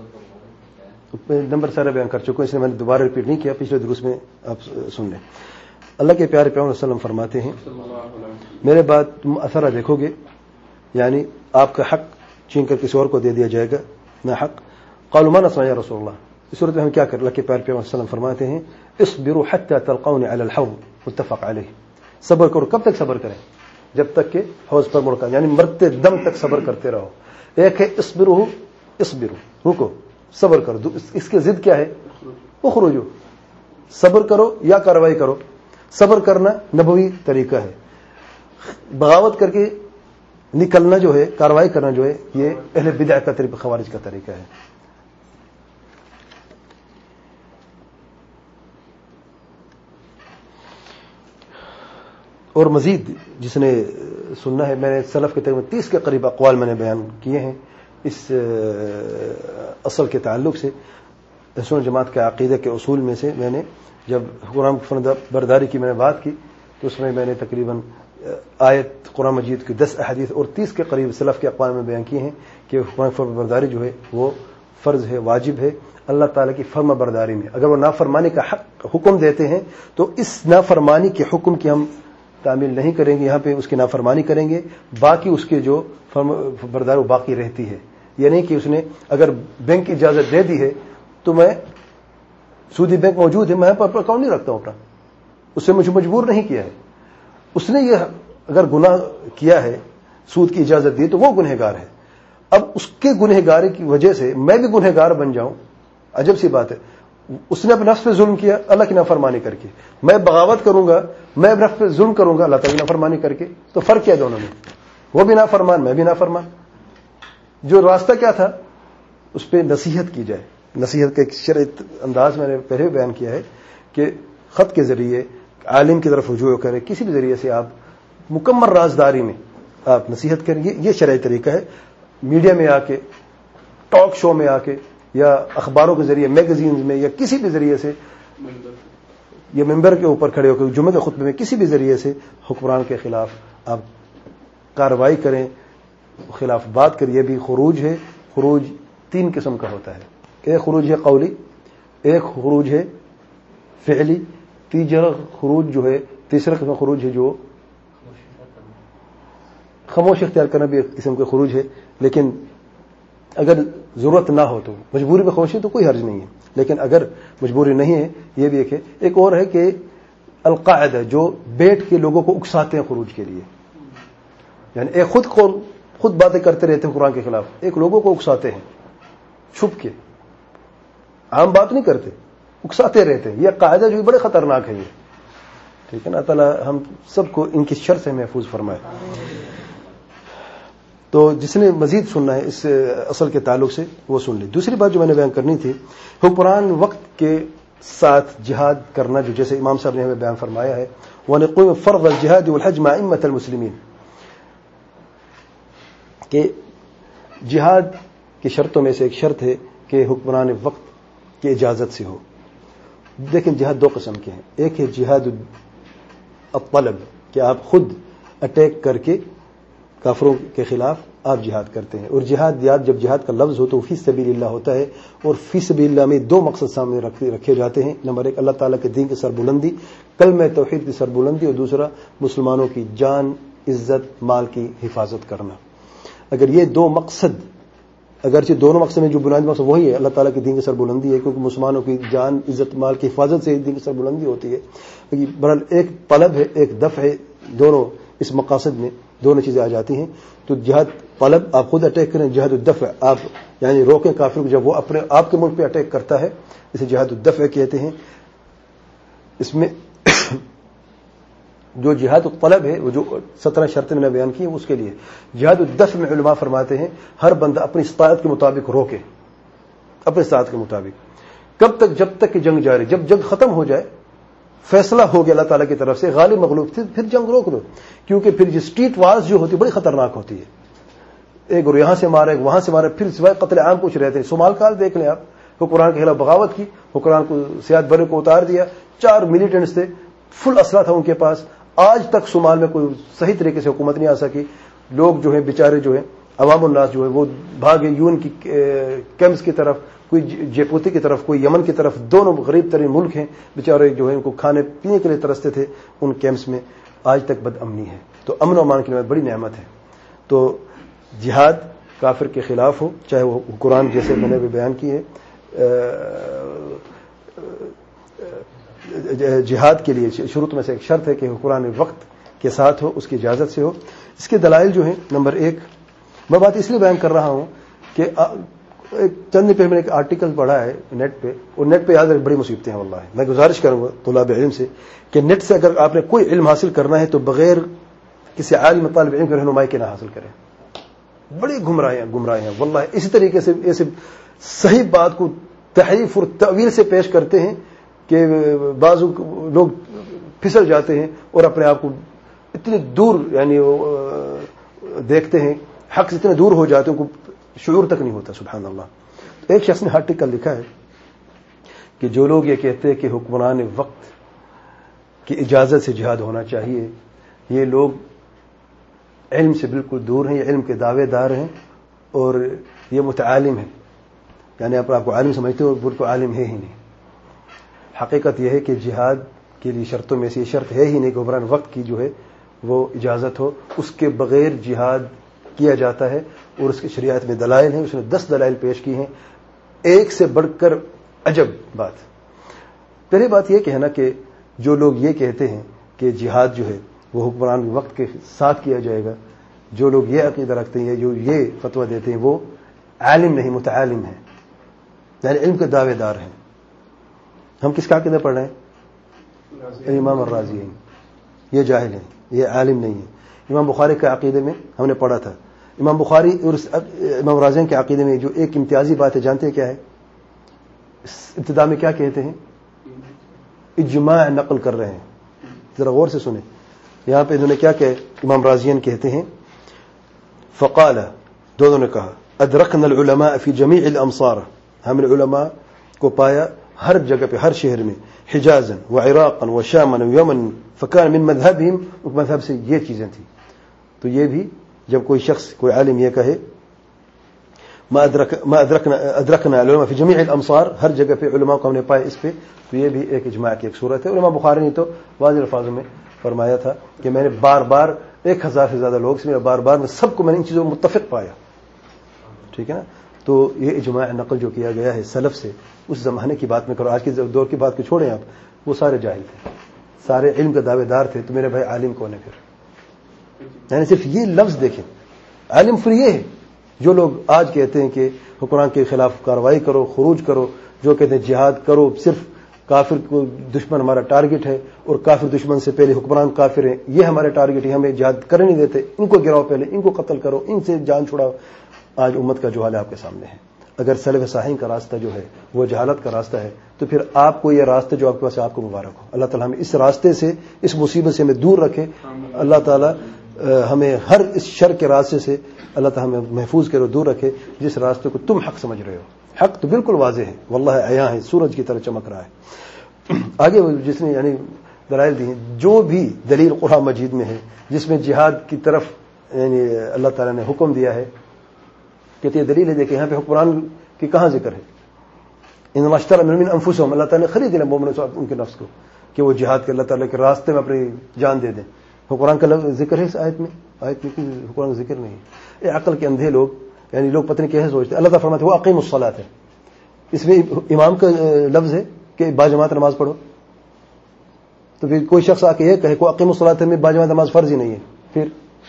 نمبر سارا بیان کر چکا ہوں، اس لیے میں نے دوبارہ ریپیٹ نہیں کیا، پچھلے دروس میں آپ سن لیں۔ اللہ کے پیارے پیغمبر صلی اللہ علیہ وسلم فرماتے ہیں میرے بعد تم اثرہ دیکھو گے، یعنی آپ کا حق چھین کر کسی اور کو دے دیا جائے گا نہ حق۔ قالوا ما نصنع یا رسول اللہ، اس صورت میں ہم کیا کریں؟ اللہ کے پیارے پیغمبر صلی اللہ علیہ وسلم فرماتے ہیں اصبروا حتى تلقوني على الحوض متفق علیہ، صبر کرو، کب تک صبر کریں؟ جب تک کہ حوض پر مڑ کر، یعنی مرتے دم تک صبر کرتے رہو۔ ایک ہے اصبروا رکو صبر کرو، اس کی ضد کیا ہے؟ اخرجوا، صبر کرو یا کارروائی کرو۔ صبر کرنا نبوی طریقہ ہے، بغاوت کر کے نکلنا جو ہے، کارروائی کرنا جو ہے، یہ اہل بدع کا طریقہ، خوارج کا طریقہ ہے۔ اور مزید جس نے سننا ہے، میں نے سلف کے تقریباً 30 کے قریب اقوال میں نے بیان کیے ہیں اس اصل کے تعلق سے، سنت جماعت کے عقیدہ کے اصول میں سے۔ میں نے جب قرآن کی فرما برداری کی میں نے بات کی تو اس میں نے تقریباً آیت قرآن مجید کی 10 احادیث اور 30 کے قریب سلف کے اقوال میں بیان کیے ہیں کہ قرآن فرما برداری جو ہے وہ فرض ہے، واجب ہے اللہ تعالیٰ کی فرما برداری میں۔ اگر وہ نافرمانی کا حکم دیتے ہیں تو اس نافرمانی کے حکم کی ہم تعمیل نہیں کریں گے، یہاں پہ اس کی نافرمانی کریں گے، باقی اس کے جو فرما برداری وہ باقی رہتی ہے۔ یہ نہیں کہ اس نے اگر بینک کی اجازت دے دی ہے تو میں سودی بینک موجود ہے، میں اکاؤنٹ نہیں رکھتا ہوں اپنا، اس سے مجھے مجبور نہیں کیا ہے۔ اس نے یہ اگر گناہ کیا ہے، سود کی اجازت دی تو وہ گنہگار ہے۔ اب اس کے گنہگاری کی وجہ سے میں بھی گنہگار بن جاؤں، عجب سی بات ہے۔ اس نے اپنے نفس پہ ظلم کیا اللہ کی نافرمانی کر کے، میں بغاوت کروں گا، میں اپنے نفس پہ ظلم کروں گا اللہ تعالی کی نافرمانی کر کے، تو فرق کیا دونوں میں؟ وہ بھی نافرمان، میں بھی نافرمان۔ جو راستہ کیا تھا اس پہ نصیحت کی جائے۔ نصیحت کا ایک شرعی انداز میں نے پہلے بھی بیان کیا ہے کہ خط کے ذریعے عالم کی طرف رجوع کرے، کسی بھی ذریعے سے آپ مکمل رازداری میں آپ نصیحت کریں، یہ شرعی طریقہ ہے۔ میڈیا میں آ کے، ٹاک شو میں آ کے، یا اخباروں کے ذریعے، میگزینز میں، یا کسی بھی ذریعے سے، یا ممبر کے اوپر کھڑے ہو کے جمعے کے خطبے میں کسی بھی ذریعے سے حکمران کے خلاف آپ کارروائی کریں، خلاف بات کریں، یہ بھی خروج ہے۔ خروج 3 قسم کا ہوتا ہے، ایک خروج ہے قولی، ایک خروج ہے فعلی، تیسرا خروج جو ہے، تیسرا قسم خروج ہے جو خاموش اختیار کرنا بھی ایک قسم کا خروج ہے، لیکن اگر ضرورت نہ ہو تو مجبوری میں خاموشی تو کوئی حرج نہیں ہے، لیکن اگر مجبوری نہیں ہے یہ بھی ایک ہے۔ ایک اور ہے کہ القاعدہ، جو بیٹھ کے لوگوں کو اکساتے ہیں خروج کے لیے، یعنی ایک خود باتیں کرتے رہتے ہیں قرآن کے خلاف، ایک لوگوں کو اکساتے ہیں چھپ کے، عام بات نہیں کرتے، اکساتے رہتے ہیں۔ یہ قاعدہ جو بڑے خطرناک ہے یہ، ٹھیک ہے نا؟ اللہ تعالیٰ ہم سب کو ان کی شر سے محفوظ فرمائے۔ تو جس نے مزید سننا ہے اس اصل کے تعلق سے وہ سن لے۔ دوسری بات جو میں نے بیان کرنی تھی، حکمران وقت کے ساتھ جہاد کرنا، جو جیسے امام صاحب نے ہمیں بیان فرمایا ہے، وَنَقُومُ فَرْضَ الْجِهَادِ وَالْحَجِّ مَعَ أَئِمَّةِ الْمُسْلِمِينَ، کہ جہاد کی شرطوں میں سے ایک شرط ہے کہ حکمران وقت کی اجازت سے ہو۔ لیکن جہاد 2 قسم کے ہیں، ایک ہے جہاد الطلب، کہ آپ خود اٹیک کر کے کافروں کے خلاف آپ جہاد کرتے ہیں، اور جہاد جب جہاد کا لفظ ہو تو فی سبیل اللہ ہوتا ہے، اور فی سبیل اللہ میں 2 مقصد سامنے رکھے جاتے ہیں۔ نمبر 1 اللہ تعالیٰ کے دین کی سربلندی، کلمہ توحید کی سربلندی، اور دوسرا مسلمانوں کی جان، عزت مال کی حفاظت کرنا. اگر یہ دو مقصد، اگرچہ دونوں مقصد میں جو بنیادی مقصد وہی ہے، اللہ تعالیٰ کے دین کی سربلندی ہے، کیونکہ مسلمانوں کی جان عزت مال کی حفاظت سے دین کی سربلندی ہوتی ہے. بہرحال ایک طلب ہے، ایک دفع ہے، دونوں اس مقاصد میں دونوں چیزیں آ جاتی ہیں. تو جہاد طلب آپ خود اٹیک کریں، جہاد الدفع آپ یعنی روکیں کافر کو جب وہ اپنے آپ کے ملک پہ اٹیک کرتا ہے، اسے جہاد الدفع کہتے ہیں. اس میں جو جہاد الطلب ہے، وہ جو 17 شرطیں میں نے بیان کی ہیں اس کے لیے. جہاد الدفع میں علماء فرماتے ہیں ہر بندہ اپنی استطاعت کے مطابق روکے، اپنی استطاعت کے مطابق. کب تک؟ جب تک کہ جنگ جاری. جب جنگ ختم ہو جائے، فیصلہ ہو گیا اللہ تعالیٰ کی طرف سے غالب مغلوب، پھر جنگ روک دو. کیونکہ پھر یہ اسٹریٹ وارز جو ہوتی ہے بڑی خطرناک ہوتی ہے. ایک اور یہاں سے مارا، ایک وہاں سے مارا، پھر سوائے قتل عام کچھ رہتے ہیں. صومال کال دیکھ لیں آپ، حکمران کے خلاف بغاوت کی، حکمران کو سیاد برے کو اتار دیا. 4 ملیٹنٹس تھے، فل اسلحہ تھا ان کے پاس. آج تک صومال میں کوئی صحیح طریقے سے حکومت نہیں آ سکی. لوگ جو ہیں بیچارے جو ہیں عوام الناس جو ہے وہ بھاگے یون کی کیمپس کی طرف، کوئی جیپوتی کی طرف، کوئی یمن کی طرف. دونوں غریب ترین ملک ہیں، بیچارے جو ہیں ان کو کھانے پینے کے لیے ترستے تھے ان کیمپس میں. آج تک بد امنی ہے. تو امن و امان کی بڑی نعمت ہے. تو جہاد کافر کے خلاف ہو، چاہے وہ قرآن جیسے میں نے بھی بیان کی ہے. جہاد کے لیے شروط میں سے ایک شرط ہے کہ قرآن وقت کے ساتھ ہو، اس کی اجازت سے ہو. اس کے دلائل جو ہیں، نمبر 1 میں بات اس لیے بیان کر رہا ہوں کہ چند دن پہ میں نے ایک آرٹیکل پڑھا ہے نیٹ پہ، اور نیٹ پہ یاد رکھ بڑی مصیبتیں ہیں واللہ. میں گزارش کروں گا طلاب علم سے کہ نیٹ سے اگر آپ نے کوئی علم حاصل کرنا ہے تو بغیر کسی عالم طالب علم کی رہنمائی کے نہ حاصل کریں. بڑی گمراہ ہیں واللہ. اسی طریقے سے ایسے صحیح بات کو تحریف اور تعویل سے پیش کرتے ہیں کہ بعض لوگ پھسل جاتے ہیں اور اپنے آپ کو اتنے دور یعنی دیکھتے ہیں، حق سے اتنے دور ہو جاتے ہیں، ان کو شعور تک نہیں ہوتا. سبحان اللہ. ایک شخص نے آرٹیکل لکھا ہے کہ جو لوگ یہ کہتے ہیں کہ حکمران وقت کی اجازت سے جہاد ہونا چاہیے، یہ لوگ علم سے بالکل دور ہیں، یہ علم کے دعوے دار ہیں اور یہ متعالم ہیں. یعنی آپ کو عالم سمجھتے ہو، بالکل عالم ہے ہی نہیں. حقیقت یہ ہے کہ جہاد کے لیے شرطوں میں سے یہ شرط ہے ہی نہیں کہ حکمران وقت کی جو ہے وہ اجازت ہو. اس کے بغیر جہاد کیا جاتا ہے اور اس کی شریعت میں دلائل ہیں. اس نے 10 دلائل پیش کی ہیں، ایک سے بڑھ کر عجب بات. پہلی بات یہ کہنا کہ جو لوگ یہ کہتے ہیں کہ جہاد جو ہے وہ حکمران وقت کے ساتھ کیا جائے گا، جو لوگ یہ عقیدہ رکھتے ہیں، جو یہ فتویٰ دیتے ہیں، وہ عالم نہیں متعالم ہیں، یعنی علم کے دعوے دار ہیں. ہم کس کا عقیدہ پڑھ رہے ہیں؟ امام الرازی ہیں. یہ جاہل ہیں، یہ عالم نہیں ہے. امام بخاری کے عقیدے میں ہم نے پڑھا تھا. امام بخاری اور امام الرازی کے عقیدے میں جو ایک امتیازی بات ہے، جانتے ہیں کیا ہے؟ ابتدا میں کیا کہتے ہیں؟ اجماع نقل کر رہے ہیں. ذرا غور سے سنیں. یہاں پہ انہوں نے کیا کہ امام رازیین کہتے ہیں فقال، دونوں نے کہا ادرکنا العلماء فی جمیع الامصار، ہم نے علماء کو پایا ہر جگہ پہ، ہر شہر میں، حجازا وعراقا وشاما ویمن، فکان من مذہبہم، مذہب سے یہ چیزیں تھیں. تو یہ بھی جب کوئی شخص کوئی عالم یہ کہے ما ادرکنا العلماء فی جمیع الامصار، ہر جگہ پہ علماء کو ہم نے پایا اس پہ، تو یہ بھی ایک اجماع کی ایک صورت ہے. علماء بخاری نے تو واضح الفاظوں میں فرمایا تھا کہ میں نے بار بار 1000 سے زیادہ لوگ سے بار بار میں سب کو میں نے ان چیزوں میں متفق پایا. ٹھیک ہے نا. تو یہ اجماع نقل جو کیا گیا ہے سلف سے، اس زمانے کی بات میں کرو، آج کے دور کی بات کو چھوڑیں آپ، وہ سارے جاہل تھے، سارے علم کے دعوے دار تھے. تو میرے بھائی عالم کون ہے پھر؟ یعنی صرف یہ لفظ دیکھیں، عالم پھر یہ ہے. جو لوگ آج کہتے ہیں کہ حکمران کے خلاف کارروائی کرو، خروج کرو، جو کہتے ہیں جہاد کرو، صرف کافر کو دشمن ہمارا ٹارگٹ ہے اور کافر دشمن سے پہلے حکمران کافر ہیں، یہ ہمارے ٹارگٹ ہے، ہمیں جہاد کرنے نہیں دیتے، ان کو گراؤ، پہلے ان کو قتل کرو، ان سے جان چھڑاؤ. آج امت کا جو حال آپ کے سامنے ہے. اگر سلف صالحین کا راستہ جو ہے وہ جہالت کا راستہ ہے، تو پھر آپ کو یہ راستہ جو آپ کے پاس ہے، آپ کو مبارک ہو. اللہ تعالیٰ ہمیں اس راستے سے، اس مصیبت سے ہمیں دور رکھے. اللہ تعالیٰ ہمیں ہر اس شر کے راستے سے اللہ تعالیٰ ہمیں محفوظ کرے، دور رکھے جس راستے کو تم حق سمجھ رہے ہو. حق تو بالکل واضح ہے، واللہ عیاں ہے، سورج کی طرح چمک رہا ہے. آگے جس نے یعنی دلائل دی ہیں، جو بھی دلیل قرآن مجید میں ہے جس میں جہاد کی طرف یعنی اللہ تعالیٰ نے حکم دیا ہے، کہتے ہیں دلیل ہے. دیکھیں یہاں پہ حکمران کی کہاں ذکر ہے؟ انما اشتری من انفسهم، اللہ تعالیٰ نے خرید لیا مومنوں سے ان کے نفس کو کہ وہ جہاد کے اللہ تعالیٰ کے راستے میں اپنی جان دے دیں. وہ قرآن کا ذکر ہے اس آیت میں قرآن کا ذکر نہیں ہے. یہ عقل کے اندھے لوگ یعنی لوگ پتہ نہیں کیسے سوچتے. اللہ تعالیٰ فرماتے ہیں وہ اقیم الصلاۃ ہے, اس میں امام کا لفظ ہے کہ باجماعت نماز پڑھو. تو پھر کوئی شخص آ کے یہ کہے کہ اقیم الصلاۃ میں باجماعت نماز فرض ہی نہیں ہے, پھر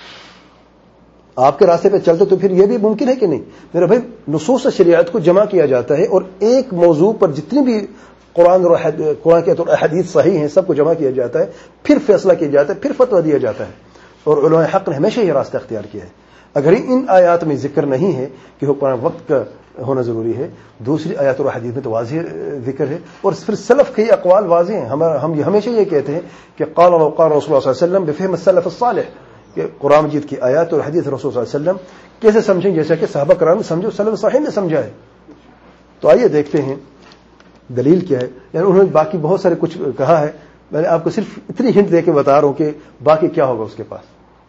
آپ کے راستے پہ چلتے تو پھر یہ بھی ممکن ہے کہ نہیں. میرے بھائی نصوص شریعت کو جمع کیا جاتا ہے اور ایک موضوع پر جتنی بھی قرآن کے احادیث صحیح ہیں سب کو جمع کیا جاتا ہے, پھر فیصلہ کیا جاتا ہے, پھر فتویٰ دیا جاتا ہے. اور علماء حق نے ہمیشہ یہ راستہ اختیار کیا ہے. اگر ان آیات میں ذکر نہیں ہے کہ حکمران وقت کا ہونا ضروری ہے, دوسری آیات اور حدیث میں تو واضح ذکر ہے. اور پھر سلف کے اقوال واضح ہیں. ہم ہمیشہ یہ کہتے ہیں کہ قال رسول اللہ صلی اللہ علیہ وسلم بفہم السلف الصالح, کہ قرآن مجید کی آیات اور حدیث رسول صلی اللہ علیہ وسلم کیسے سمجھیں جیسا کہ صحابہ کرام نے سمجھو, سلف صالحین نے سمجھا ہے. تو آئیے دیکھتے ہیں دلیل کیا ہے. یعنی انہوں نے باقی بہت سارے کچھ کہا ہے, میں نے آپ کو صرف اتنی ہنٹ دے کے بتا رہا ہوں کہ باقی کیا ہوگا اس کے پاس.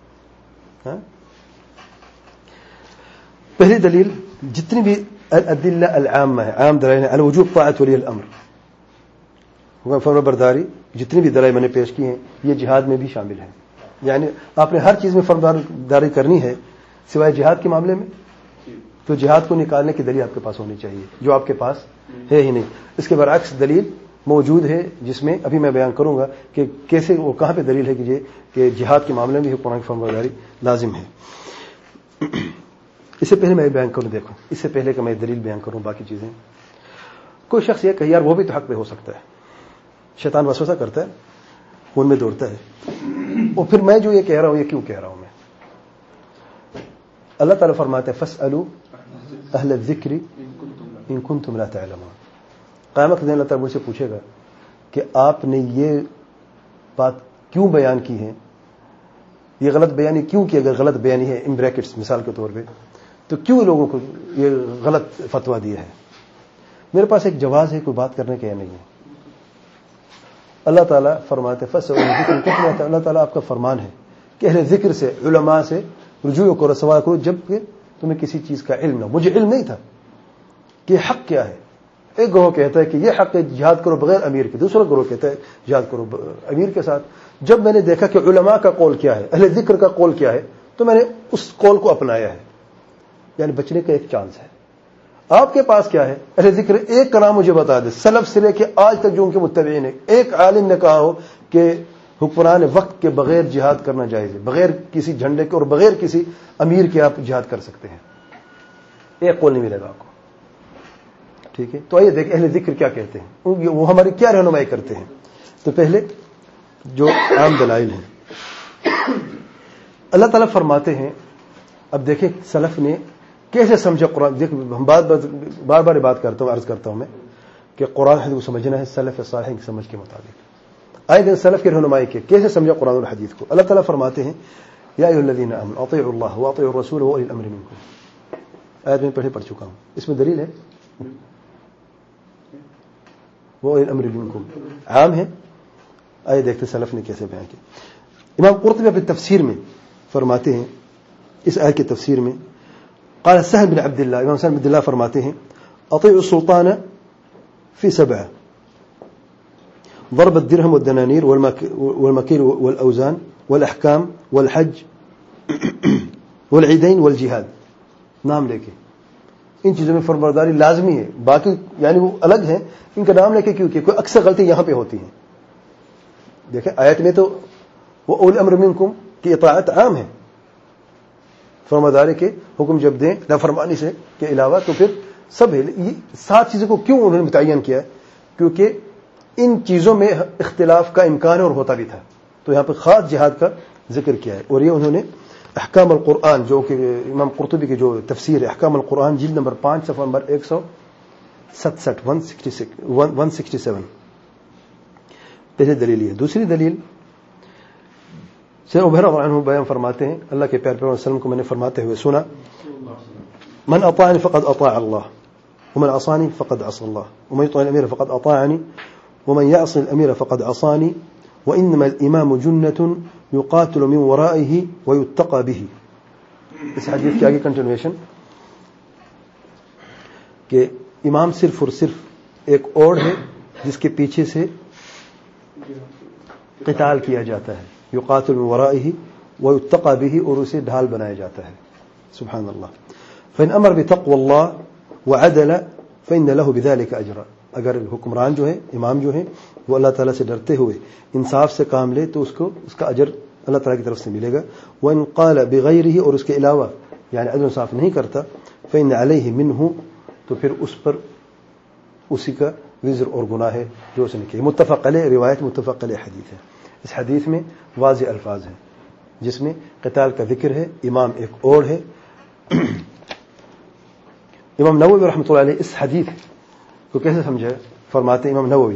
پہلی دلیل جتنی بھی الادلہ العامہ ہے, عام دلائل الوجوب طاعت ولی الامر, فرمان برداری, جتنی بھی دلائل میں نے پیش کی ہیں یہ جہاد میں بھی شامل ہیں. یعنی آپ نے ہر چیز میں فرمان برداری کرنی ہے سوائے جہاد کے معاملے میں, تو جہاد کو نکالنے کی دلیل آپ کے پاس ہونی چاہیے, جو آپ کے پاس ہے ہی نہیں. اس کے برعکس دلیل موجود ہے جس میں ابھی میں بیان کروں گا کہ کیسے وہ کہاں پہ دلیل ہے کہ جہاد کے معاملے میں بھی قرآن کی فرمان برداری لازم ہے. اس سے پہلے میں بیان کروں, دیکھو اس سے پہلے کہ میں دلیل بیان کروں باقی چیزیں, کوئی شخص یہ کہ یار وہ بھی تو حق پہ ہو سکتا ہے. شیطان وسوسہ کرتا ہے, خون میں دوڑتا ہے, اور پھر میں جو یہ کہہ رہا ہوں یہ کیوں کہہ رہا ہوں میں. اللہ تعالیٰ فرماتے ہیں فاسألوا اہل الذکر ان کنتم لا تعلمون. قیامت کے دن اللہ تعالیٰ مجھ سے پوچھے گا کہ آپ نے یہ بات کیوں بیان کی ہے, یہ غلط بیانی کیوں کی. اگر غلط بیانی ہے ان بریکٹس مثال کے طور پہ, تو کیوں لوگوں کو یہ غلط فتویٰ دیا ہے. میرے پاس ایک جواز ہے, کوئی بات کرنے کا یا نہیں ہے. اللہ تعالیٰ فرماتے ہیں اللہ تعالیٰ آپ کا فرمان ہے کہ اہل ذکر سے, علماء سے رجوع کرو, سوال کرو جب کہ تمہیں کسی چیز کا علم نہ. مجھے علم نہیں تھا کہ حق کیا ہے. ایک گروہ کہتا ہے کہ یہ حق ہے جہاد کرو بغیر امیر کے, دوسرا گروہ کہتا ہے جہاد کرو امیر کے ساتھ. جب میں نے دیکھا کہ علماء کا قول کیا ہے, اہل ذکر کا قول کیا ہے, تو میں نے اس قول کو اپنایا ہے. یعنی بچنے کا ایک چانس ہے. آپ کے پاس کیا ہے, اہل ذکر ایک کا نام مجھے بتا دے سلف سے لے کے آج تک جو ان کے متبعین ہیں, ایک عالم نے کہا ہو کہ حکمران وقت کے بغیر جہاد کرنا جائز ہے, بغیر کسی جھنڈے کے اور بغیر کسی امیر کے آپ جہاد کر سکتے ہیں. ایک قول نہیں ملے گا آپ کو. ٹھیک ہے, تو آئیے دیکھ اہل ذکر کیا کہتے ہیں, وہ ہماری کیا رہنمائی کرتے ہیں. تو پہلے جو عام دلائل ہیں, اللہ تعالیٰ فرماتے ہیں, اب دیکھیں سلف نے کیسے سمجھا قرآن. دیکھ ہم بار بار بات کرتا ہوں, عرض کرتا ہوں میں کہ قرآن حدیث کو سمجھنا ہے سلف صالحین کی سمجھ کے مطابق. آئے دن سلف کی رہنمائی کے کیسے سمجھا قرآن اور حدیث کو. اللہ تعالیٰ فرماتے ہیں یا ایھا الذین آمنوا اطیعوا اللہ واطیعوا الرسول واولی الامر منکم. آیت میں پڑھ چکا ہوں, اس میں دلیل ہے واولی الامر منکم عام ہے. آئے دیکھتے سلف نے کیسے بیان کیا. امام قرطبی اپنی تفسیر میں فرماتے ہیں, اس آیت کی تفسیر میں قال سہل بن عبد اللہ, امام سہل بن عبد اللہ فرماتے ہیں اطیعوا السلطان فی 7 ضرب الدرهم والدنانير والمكيل والأوزان والأحكام والحج والعيدين والجهاد. نام لے کے ان چیزوں میں فرمانبرداری لازمی ہے. باقی یعنی وہ الگ ہیں, ان کا نام لے کے کیوں کہ کوئی اکثر غلطی یہاں پہ ہوتی ہیں. دیکھیں آیت میں تو وہ اولی الامر منکم کی اطاعت عام ہے, فرمانبرداری کے حکم جب دیں نافرمانی سے کے علاوہ تو پھر سب ہے. یہ 7 چیزوں کو کیوں انہوں نے متعین کیا, کیونکہ ان چیزوں میں اختلاف کا امکان اور ہوتا بھی تھا, تو یہاں پہ خاص جہاد کا ذکر کیا ہے. اور یہ انہوں نے احکام القرآن, جو کہ امام قرطبی کی جو تفسیر ہے احکام القرآن, جلد نمبر 5 صفحہ نمبر 167 پہلی دلیل ہے. دوسری دلیل سے ابو ہریرہ رضی اللہ عنہ بیان فرماتے ہیں, اللہ کے پیارے پیغمبر صلی اللہ علیہ وسلم کو میں نے فرماتے ہوئے سنا, من اطاعنی فقد اطاع اللہ ومن عصانی فقد عصى الله ومن يطع الامير فقد اطاعني ومن يعص الامير فقد عصاني وانما الامام جنة يقاتل من ورائه ويتقى به. اس حدیث کی آگے کنٹینویشن کہ امام صرف اور صرف ایک اوڑ ہے جس کے پیچھے سے قتال کیا جاتا ہے, युकातिल मिन वराइही व युत्तक़ा बिही, और उसे ढाल बनाया जाता है। सुभान अल्लाह। फ़इन अमर बितक़वल्लाह व अदल फ़इन्न लहु बिज़ालिका अजरा, अगर हुक्मरान जो है, इमाम जो है, वो अल्लाह ताला से डरते हुए इंसाफ से काम ले तो उसको उसका अजर अल्लाह ताला की तरफ से मिलेगा। व इन क़ाल बिग़ैरिही, और उसके अलावा यानी अदल इंसाफ नहीं करता, फ़इन्न अलैहि मिन्हु, तो फिर उस पर उसी का विज़्र और गुनाह है जो उसने किया। मुत्तफ़क़ अलैह, रिवायत मुत्तफ़क़ अलैह हदीस है। इस हदीस में वाज़ेह अल्फाज हैं जिसमें क़िताल का जिक्र है, इमाम एक और है। इमाम नववी रहमतुल्लाह अलैह इस हदीस को कैसे समझे, फरमाते इमाम नववी,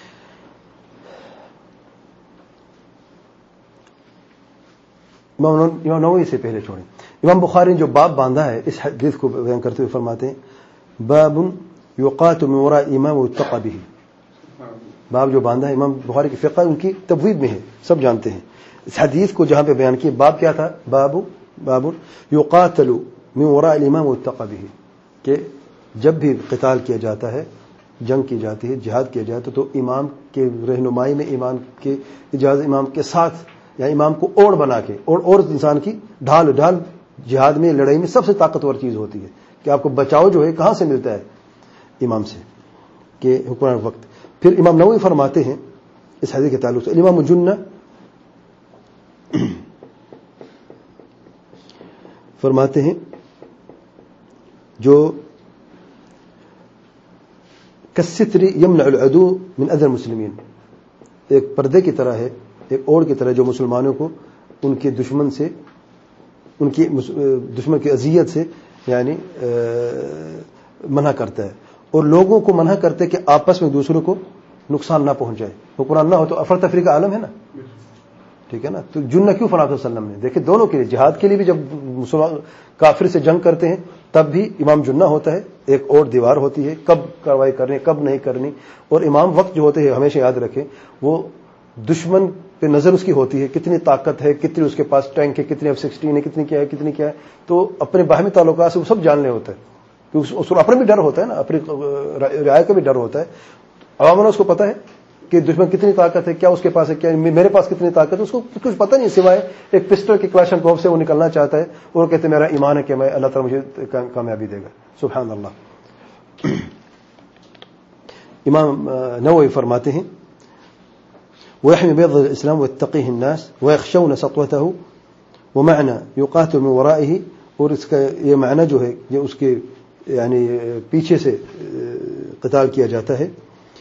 इमाम नववी से पहले छोड़ें, इमाम बुखारी ने जो बाब बांधा है इस हदीस को बयान करते हुए फरमाते हैं, बाबुन युक़ातु मिन वराइ इमाम व युत्तक़ा बिही। बाब जो बांधा है इमाम बुखारी की फ़िक़्ह उनकी तबवीब में है, सब जानते हैं। इस हदीस को जहां पे बयान किया, बाब क्या था, बाबुन युक़ातलु मिन वराइ इमाम व युत्तक़ा बिही, कि जब भी क़िताल किया जाता है, जंग की जाती है, जिहाद किया जाता है, तो इमाम के रहनुमाई में, इमाम के इजाज़त, इमाम के साथ, या इमाम को ओढ़ बना के, और इंसान की ढाल जिहाद में, लड़ाई में सबसे ताकतवर चीज़ होती है कि आपको बचाव जो है कहाँ से मिलता है, इमाम से, के हुक्मरान वक्त। फिर इमाम नववी फरमाते हैं इस हदीस के ताल्लुक से, इमाम मुजुन्ना फरमाते हैं जो कस्सित्री यमनअल अदू मिन अज़ल मुस्लिमीन, एक पर्दे की तरह है, एक ओढ़ की तरह जो मुसलमानों को उनके दुश्मन से, उनकी दुश्मन की अजियत से यानी मना करता है, और लोगों को मना करते कि आपस में दूसरों को नुकसान ना पहुंचाए। हुक्मरान ना हो तो अफर तफरी का आलम है ना, ठीक है ना। तो जुन्ना क्यों फरमाया वसल्लम ने, देखिए दोनों के लिए, जिहाद के लिए भी जब मुसलमान काफिर से जंग करते हैं तब भी इमाम जुन्ना होता है, एक और दीवार होती है, कब कार्रवाई करनी कब नहीं करनी, और इमाम वक्त जो होते हैं हमेशा याद रखें, वो दुश्मन पे नजर उसकी होती है, कितनी ताकत है, कितनी उसके पास टैंक है, कितनी F-16 है, कितनी क्या है, तो अपने बाहमी ताल्लुकात से वो सब जानने होता है, क्योंकि उसको अपने भी डर होता है ना, अपनी रियाया का भी डर होता है। अवाम उसको पता है कि दुश्मन कितनी ताकत है, क्या उसके पास है, क्या मेरे पास कितनी ताकत है, उसको कुछ पता नहीं सिवाय एक पिस्टल के क्लाशनकोव से वो निकलना चाहता है, और कहते मेरा ईमान है कि मैं अल्लाह ताला मुझे कामयाबी देगा। सुभान अल्लाह। इमाम नववी फरमाते हैं, वयहमी बैद इस्लाम वयत्तक़ीहि अन्नास वयख़शौन सत्वतहु वमअना युक़ातिलु मिन वराइही, और इसका ये माना जो है, ये उसके यानी पीछे से क़िताल किया जाता है,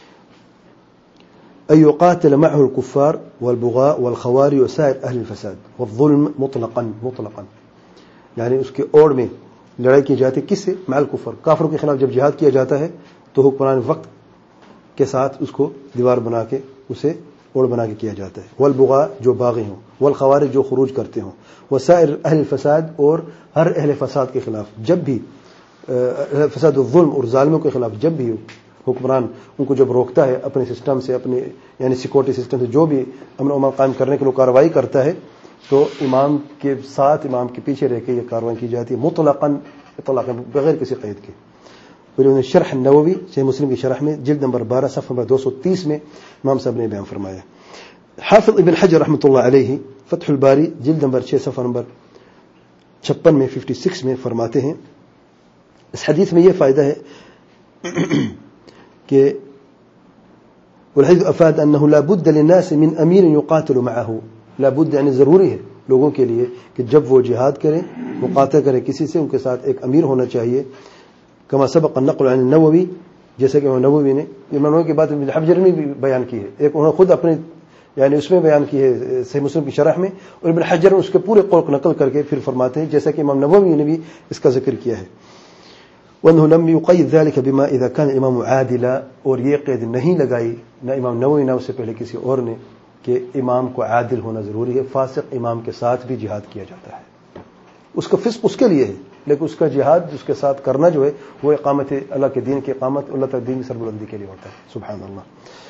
أن يقاتل معه الكفار والبغاء والخوارج وسائر أهل الفساد والظلم مطلقا यानी उसके ओर में लड़ाई की जाती है, किससे, मअल कुफर, काफिरों के खिलाफ जब जिहाद किया जाता है तो हुक्मरान वक्त के साथ उसको दीवार बना के, उसे ओर बना के किया जाता है। वल बुगा, जो बागी हों, वल खवारिज, जो खुरूज करते हों, वसाइर अहल फसाद, और हर अहल फसाद के खिलाफ, जब भी फसाद जुल्म और जालिमों के खिलाफ जब भी हुक्मरान उनको जब रोकता है अपने सिस्टम से, अपने यानी सिक्योरिटी सिस्टम से, जो भी अमन और अमान कायम करने के लिए कार्रवाई करता है, तो इमाम के साथ, इमाम के पीछे रह के ये कार्रवाई की जाती है, मुतलक़न बगैर किसी क़ैद के। फिर उन्होंने शरह नववी सहीह मुस्लिम की शरह में जिल्द नंबर 12 सफ़ा नंबर 230 में इमाम साहब ने बयान फरमाया। हाफ़िज़ इब्न हजर रहमतुल्लाह अलैहि फ़त्हुल बारी जिल्द नंबर 6 सफ़ा नंबर 56 में 56 में फरमाते हैं, इस हदीस में यह फ़ायदा है कि वलहदीस अफ़ाद अन्नहु ला बुद्द लिन्नास मिन अमीर युक़ातिलु मअहु, ला बुद्द यानी ज़रूरी है लोगों के लिए कि जब वो जिहाद करें, मुक़ातला करें किसी से, उनके साथ एक अमीर होना चाहिए। कमा सबक़ नक़ल अन नववी, जैसे कि नववी ने, इमाम नववी की बात इब्न हजर ने भी बयान की है, एक उन्होंने खुद अपने यानी उसमें बयान की है सहीह मुस्लिम की शरह में, और इब्न हजर ने उसके पूरे कौल को नकल करके फिर फरमाते हैं, जैसा कि इमाम नववी ने भी इसका जिक्र किया है। वन्हु लम युक़य्यिद ज़ालिका बिमा इज़ा कान इमाम आदिला, और ये क़ैद नहीं लगाई न इमाम नववी न उससे पहले किसी और ने कि इमाम को आदिल होना ज़रूरी है, फासिक इमाम के साथ भी जिहाद किया जाता है, उसका फिस्क उसके लिए है, लेकिन उसका जिहाद उसके साथ करना जो है वो इक़ामत अल्लाह के दीन की इक़ामत, अल्लाह ताला दीन की सरबुलंदी के लिए होता है। सुभान अल्लाह।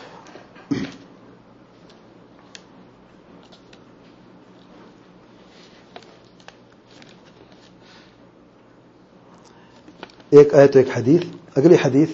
एक आयत एक हदीस। अगली हदीस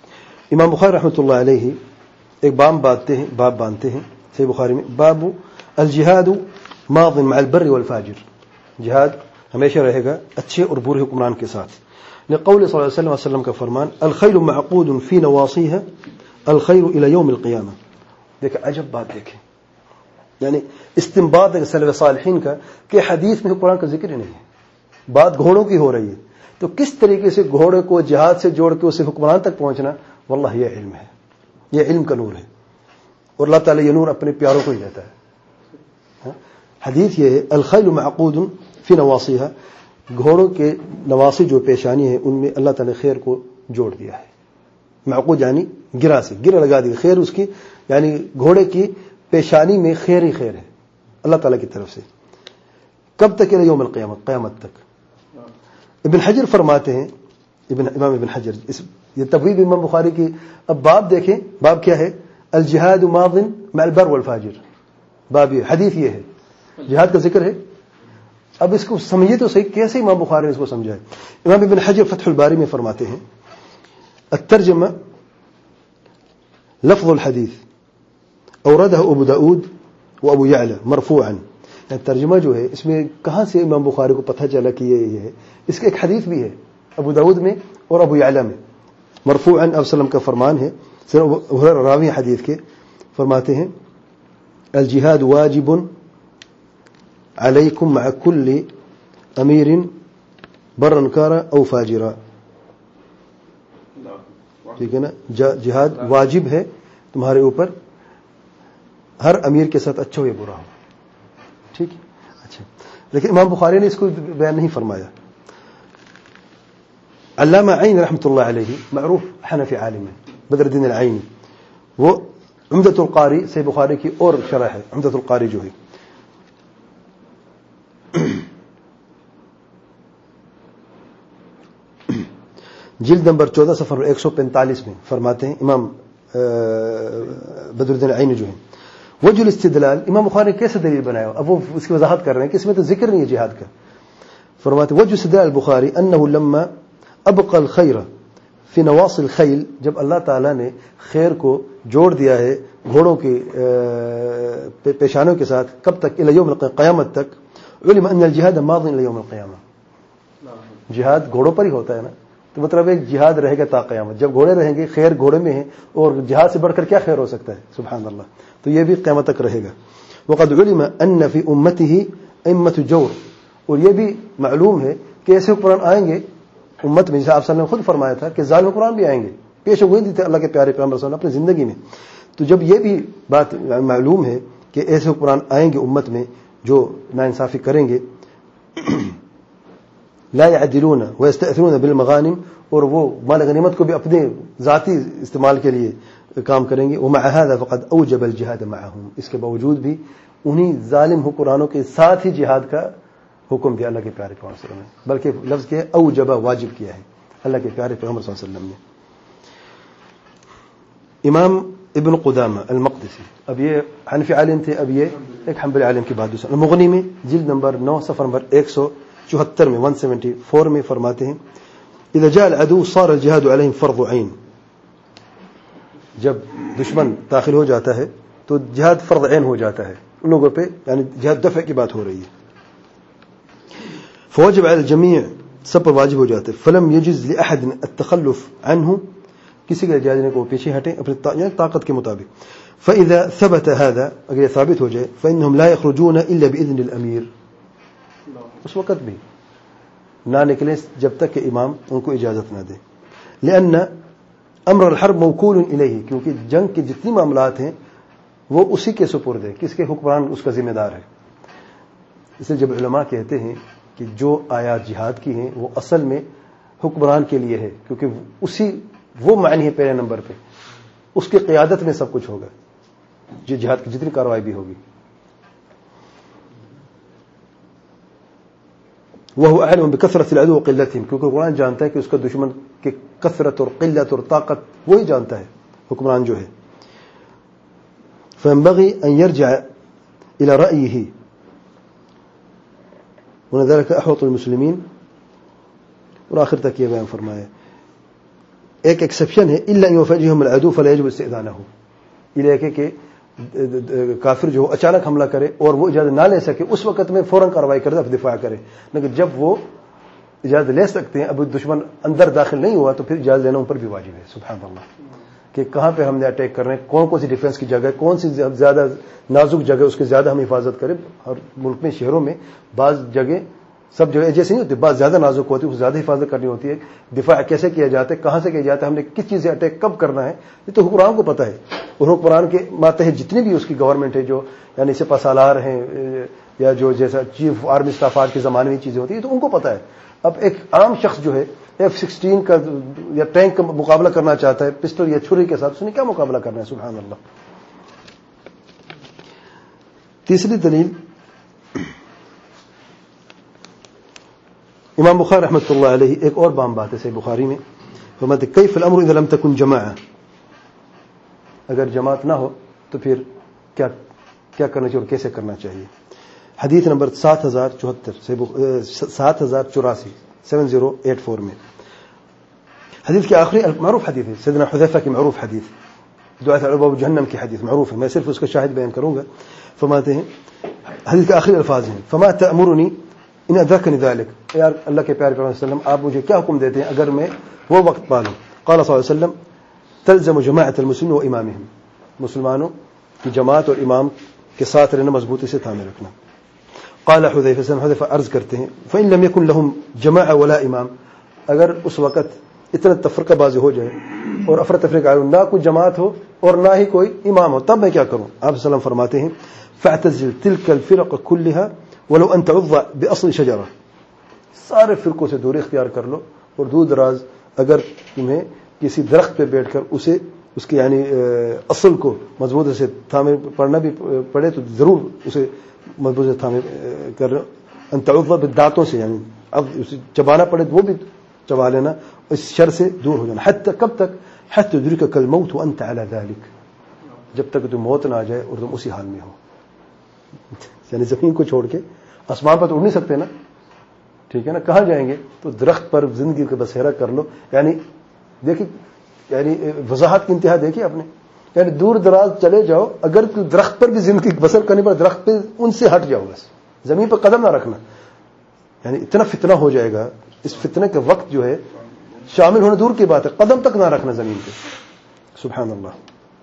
इमाम बुखारी रहमतुल्लाह अलैहि एक बाब बांधते हैं सही बुखारी में, बाबू الجہاد ماض مع البر والفاجر، جہاد ہمیشہ رہے گا اچھے اور برے حکمران کے ساتھ. لقول صلی اللہ علیہ وسلم کا فرمان الخيل معقود في نواصيها الخير الى يوم القيامه. دیکھیں عجب بات، دیکھیں یعنی استنباط ہے سلف صالحین کا کہ حدیث میں حکمران کا ذکر ہی نہیں ہے، بات گھوڑوں کی ہو رہی ہے. تو کس طریقے سے گھوڑے کو جہاد سے جوڑ کے اسے حکمران تک پہنچنا، واللہ یہ علم ہے، یہ علم کا نور ہے، اور اللہ تعالیٰ یہ نور اپنے پیاروں کو ہی دیتا ہے. حدیث یہ ہے الخیل معقود فی نواصیہا، گھوڑوں کے نواسی جو پیشانی ہے ان میں اللہ تعالیٰ نے خیر کو جوڑ دیا ہے. معقود یعنی گرا سے گرا لگا دی، خیر اس کی یعنی گھوڑے کی پیشانی میں خیر ہی خیر ہے اللہ تعالیٰ کی طرف سے. کب تک؟ یوم القیامت، قیامت تک. ابن حجر فرماتے ہیں، امام ابن حجر، یہ تبویب امام بخاری کی. اب باب دیکھیں، باب کیا ہے؟ الجہاد ماض مع البر والفاجر. باب یہ حدیث یہ ہے، جہاد کا ذکر ہے. اب اس کو سمجھیے تو صحیح، کیسے امام بخاری نے اس کو سمجھا ہے. امام ابن حجر فتح الباری میں فرماتے ہیں الترجمہ لفظ الحدیث اوردہ ابو داود و ابو یعلا مرفوعا. ترجمہ جو ہے اس میں کہاں سے امام بخاری کو پتہ چلا کہ یہ ہے؟ اس کے ایک حدیث بھی ہے ابو داود میں اور ابو یعلا میں مرفوعا، اب وسلم کا فرمان ہے. راوی حدیث کے فرماتے ہیں الجہاد واجب علیکم مع کل امیر برا کارا او فاجرا. ٹھیک ہے نا، جہاد واجب ہے تمہارے اوپر ہر امیر کے ساتھ، اچھا ہو یا برا ہو. ٹھیک ہے، اچھا. لیکن امام بخاری نے اس کو بیان نہیں فرمایا. علامہ عین رحمۃ اللہ علیہ معروف حنفی عالم ہے، بدر الدین العینی، وہ عمدۃ القاری سے بخاری کی اور شرح ہے. عمدۃ القاری جو ہے جلد نمبر 14 صفحہ 145 میں فرماتے ہیں امام بدر الدین العینی جو ہے وجہ الاستدلال. امام بخاری نے کیسے دلیل بنایا؟ اب وہ اس کی وضاحت کر رہے ہیں کہ اس میں تو ذکر نہیں ہے جہاد کا. فرماتے وجہ استدلال البخاری انه لما ابقى الخير في نواصي الخيل، جب اللہ تعالیٰ نے خیر کو جوڑ دیا ہے گھوڑوں کی پیشانوں کے ساتھ، کب تک؟ الى یوم القیامہ، قیامت تک. علم ان الجهاد ماض الى یوم القیامہ، جہاد گھوڑوں پر ہی ہوتا ہے نا، تو مطلب ایک جہاد رہے گا تا قیامت. جب گھوڑے رہیں گے، خیر گھوڑے میں ہے، اور جہاد سے بڑھ کر کیا خیر ہو سکتا ہے؟ سبحان اللہ. تو یہ بھی قیامت تک رہے گا. وقد علم ان في امته ائمه جور، اور یہ بھی معلوم ہے کہ ایسے حکمران آئیں گے امت میں، جیسے آپ صلی اللہ علیہ وسلم نے خود فرمایا تھا کہ ظالم حکمران بھی آئیں گے، پیش ہوئی تھے اللہ کے پیارے پیغمبر صلی اللہ علیہ وسلم اپنی زندگی میں. تو جب یہ بھی بات معلوم ہے کہ ایسے حکمران آئیں گے امت میں جو ناانصافی کریں گے، لا يعدلون ويستأثرون بالمغانم، اور وہ مال غنیمت کو بھی اپنے ذاتی استعمال کے لیے کام کریں گے. ومع هذا فقد اوجب الجهاد معهم، اس کے باوجود بھی انہی ظالم حکمرانوں کے ساتھ ہی جہاد کا حکم دیا اللہ کے پیارے پیغمبر صلی اللہ علیہ وسلم نے، بلکہ لفظ کیا ہے اوجب، واجب کیا ہے اللہ کے پیارے پیغمبر صلی اللہ علیہ وسلم نے. امام ابن قدامہ المقدسی، اب یہ حنفی عالم تھے، اب یہ ایک حنبلی عالم کی بات دوسرا. المغنی میں جلد نمبر 9 صفحہ نمبر 174 میں 174 میں فرماتے ہیں اذا جاء العدو صار الجهاد عليهم فرض عين. جب دشمن داخل ہو جاتا ہے تو جہاد فرض عین ہو جاتا ہے ان لوگوں پہ، یعنی جہاد دفع کی بات ہو رہی ہے. فوجب على الجميع، سب پر واجب ہو جاتے. فلم يجز لاحد التخلف عنه، کسی کے اجازت کو پیچھے ہٹیں اپنی طاقت کے مطابق. فاذا ثبت هذا، اگر یہ ثابت ہو جائے، فانهم لا يخرجون الا باذن الامير، اس وقت بھی نہ نکلیں جب تک کہ امام ان کو اجازت نہ دے. لأن امر الحرب موکول الیہ، کیونکہ جنگ کے جتنی معاملات ہیں وہ اسی کے سپرد ہے، کس کے؟ حکمران اس کا ذمہ دار ہے. اس لیے جب علماء کہتے ہیں کہ جو آیات جہاد کی ہیں وہ اصل میں حکمران کے لیے ہے، کیونکہ اسی وہ معنی ہے پہلے نمبر پہ، اس کی قیادت میں سب کچھ ہوگا، جو جہاد کی جتنی کارروائی بھی ہوگی. وہ اعلم بکثرت العدو وقلتهم، کیونکہ قرآن جانتا ہے کہ اس کا دشمن کی کثرت اور قلت اور طاقت وہی جانتا ہے حکمران جو ہے. فينبغي ان يرجع الى رأيه وذلك احوط المسلمين. اور آخر تک یہ بیان فرمایا ایک ایکسیپشن ہے الا ان يفاجئهم العدو فلا يجب استئذانه، یہ ہے کہ کافر جو اچانک حملہ کرے اور وہ اجازت نہ لے سکے اس وقت میں فوراً کارروائی کرے اب دفاع کرے، لیکن جب وہ اجازت لے سکتے ہیں، اب دشمن اندر داخل نہیں ہوا تو پھر اجازت لینا ان پر بھی واجب ہے. سبحان اللہ، کہ کہاں پہ ہم نے اٹیک کر رہے ہیں، کون سی ڈیفینس کی جگہ ہے، کون سی زیادہ نازک جگہ اس کی زیادہ ہم حفاظت کریں. اور ملک میں شہروں میں بعض جگہ سب جگہ جیسے نہیں ہوتی، بعض زیادہ نازک ہوتی ہے، اس زیادہ حفاظت کرنی ہوتی ہے. دفاع کیسے کیا جاتا ہے، کہاں سے کیا جاتا ہے، ہم نے کس چیز سے اٹیک کب کرنا ہے، یہ تو حکمران کو پتہ ہے. اور حکمران کے ماتحت جتنی بھی اس کی گورنمنٹ ہے، جو یعنی سپہ سالار ہیں یا جو جیسا چیف آرمی اسٹاف آج کے زمانے میں چیزیں ہوتی ہیں تو ان کو پتہ ہے. اب ایک عام شخص جو ہے F-16 کا یا ٹینک کا مقابلہ کرنا چاہتا ہے پسٹل یا چھری کے ساتھ، اس نے کیا مقابلہ کرنا ہے. سبحان اللہ. تیسری دلیل امام بخاری رحمۃ اللہ علیہ ایک اور بام بات ہے صحیح بخاری میں، فرماتے کیف الامر اذا لم تكن جماعہ، اگر جماعت نہ ہو تو پھر کیا کرنا چاہیے اور کیسے کرنا چاہیے. حدیث نمبر 7084 7084 میں حدیث کے آخری معروف حدیث ہے، سیدنا حذیفہ کی معروف حدیث، دعاء ابواب جہنم کی حدیث معروف ہے، میں صرف اس کا شاہد بیان کروں گا. فرماتے ہیں حدیث کے آخری الفاظ ہیں فما تأمرنی ان ادرکنی ذلک، یار اللہ کے پیارے پیغمبر صلی اللہ علیہ وسلم آپ مجھے کیا حکم دیتے ہیں اگر میں وہ وقت پالوں. قال صلی اللہ علیہ وسلم تلزم جماعت المسلمین و امامہم، مسلمانوں کی جماعت اور امام کے ساتھ رہنا، مضبوطی سے تھامے رکھنا. قال حذیفہ عرض کرتے ہیں فإن لم يكن لهم جماعة ولا امام، اگر اس وقت اتنا تفرقہ بازی ہو جائے اور افرتفری کا نہ کوئی جماعت ہو اور نہ ہی کوئی امام ہو، تب میں کیا کروں. آپ صلی اللہ علیہ وسلم فرماتے ہیں فاعتزل تلك الفرق كلها ولو ان تعض باصل شجره، سارے فرقوں سے دوری اختیار کر لو اور دور دراز اگر تمہیں کسی درخت پہ بیٹھ کر اس کے یعنی اصل کو مضبوط سے تھامے پڑھنا بھی پڑے تو ضرور اسے مضبوط سے تھامے کر لو. ان تعض بالدانتوں سے یعنی اب اسے چبانا پڑے تو وہ بھی چبا لینا، اس شر سے دور ہو جانا. حتی کب تک، حتی یدرکک الموت وانت علی ذلک، جب تک تم موت نہ آ جائے اور تم اسی حال میں ہو. یعنی زمین کو چھوڑ کے آسمان پر تو اڑ نہیں سکتے نا، ٹھیک ہے نا، کہاں جائیں گے، تو درخت پر زندگی کا بسیرا کر لو. یعنی دیکھیں، یعنی وضاحت کی انتہا دیکھیے آپ نے، یعنی دور دراز چلے جاؤ، اگر درخت پر بھی زندگی بسر کرنی پڑے درخت پہ ان سے ہٹ جاؤ، بس زمین پر قدم نہ رکھنا. یعنی اتنا فتنہ ہو جائے گا، اس فتنے کے وقت جو ہے شامل ہونے دور کی بات ہے، قدم تک نہ رکھنا زمین پہ. سبحان اللہ.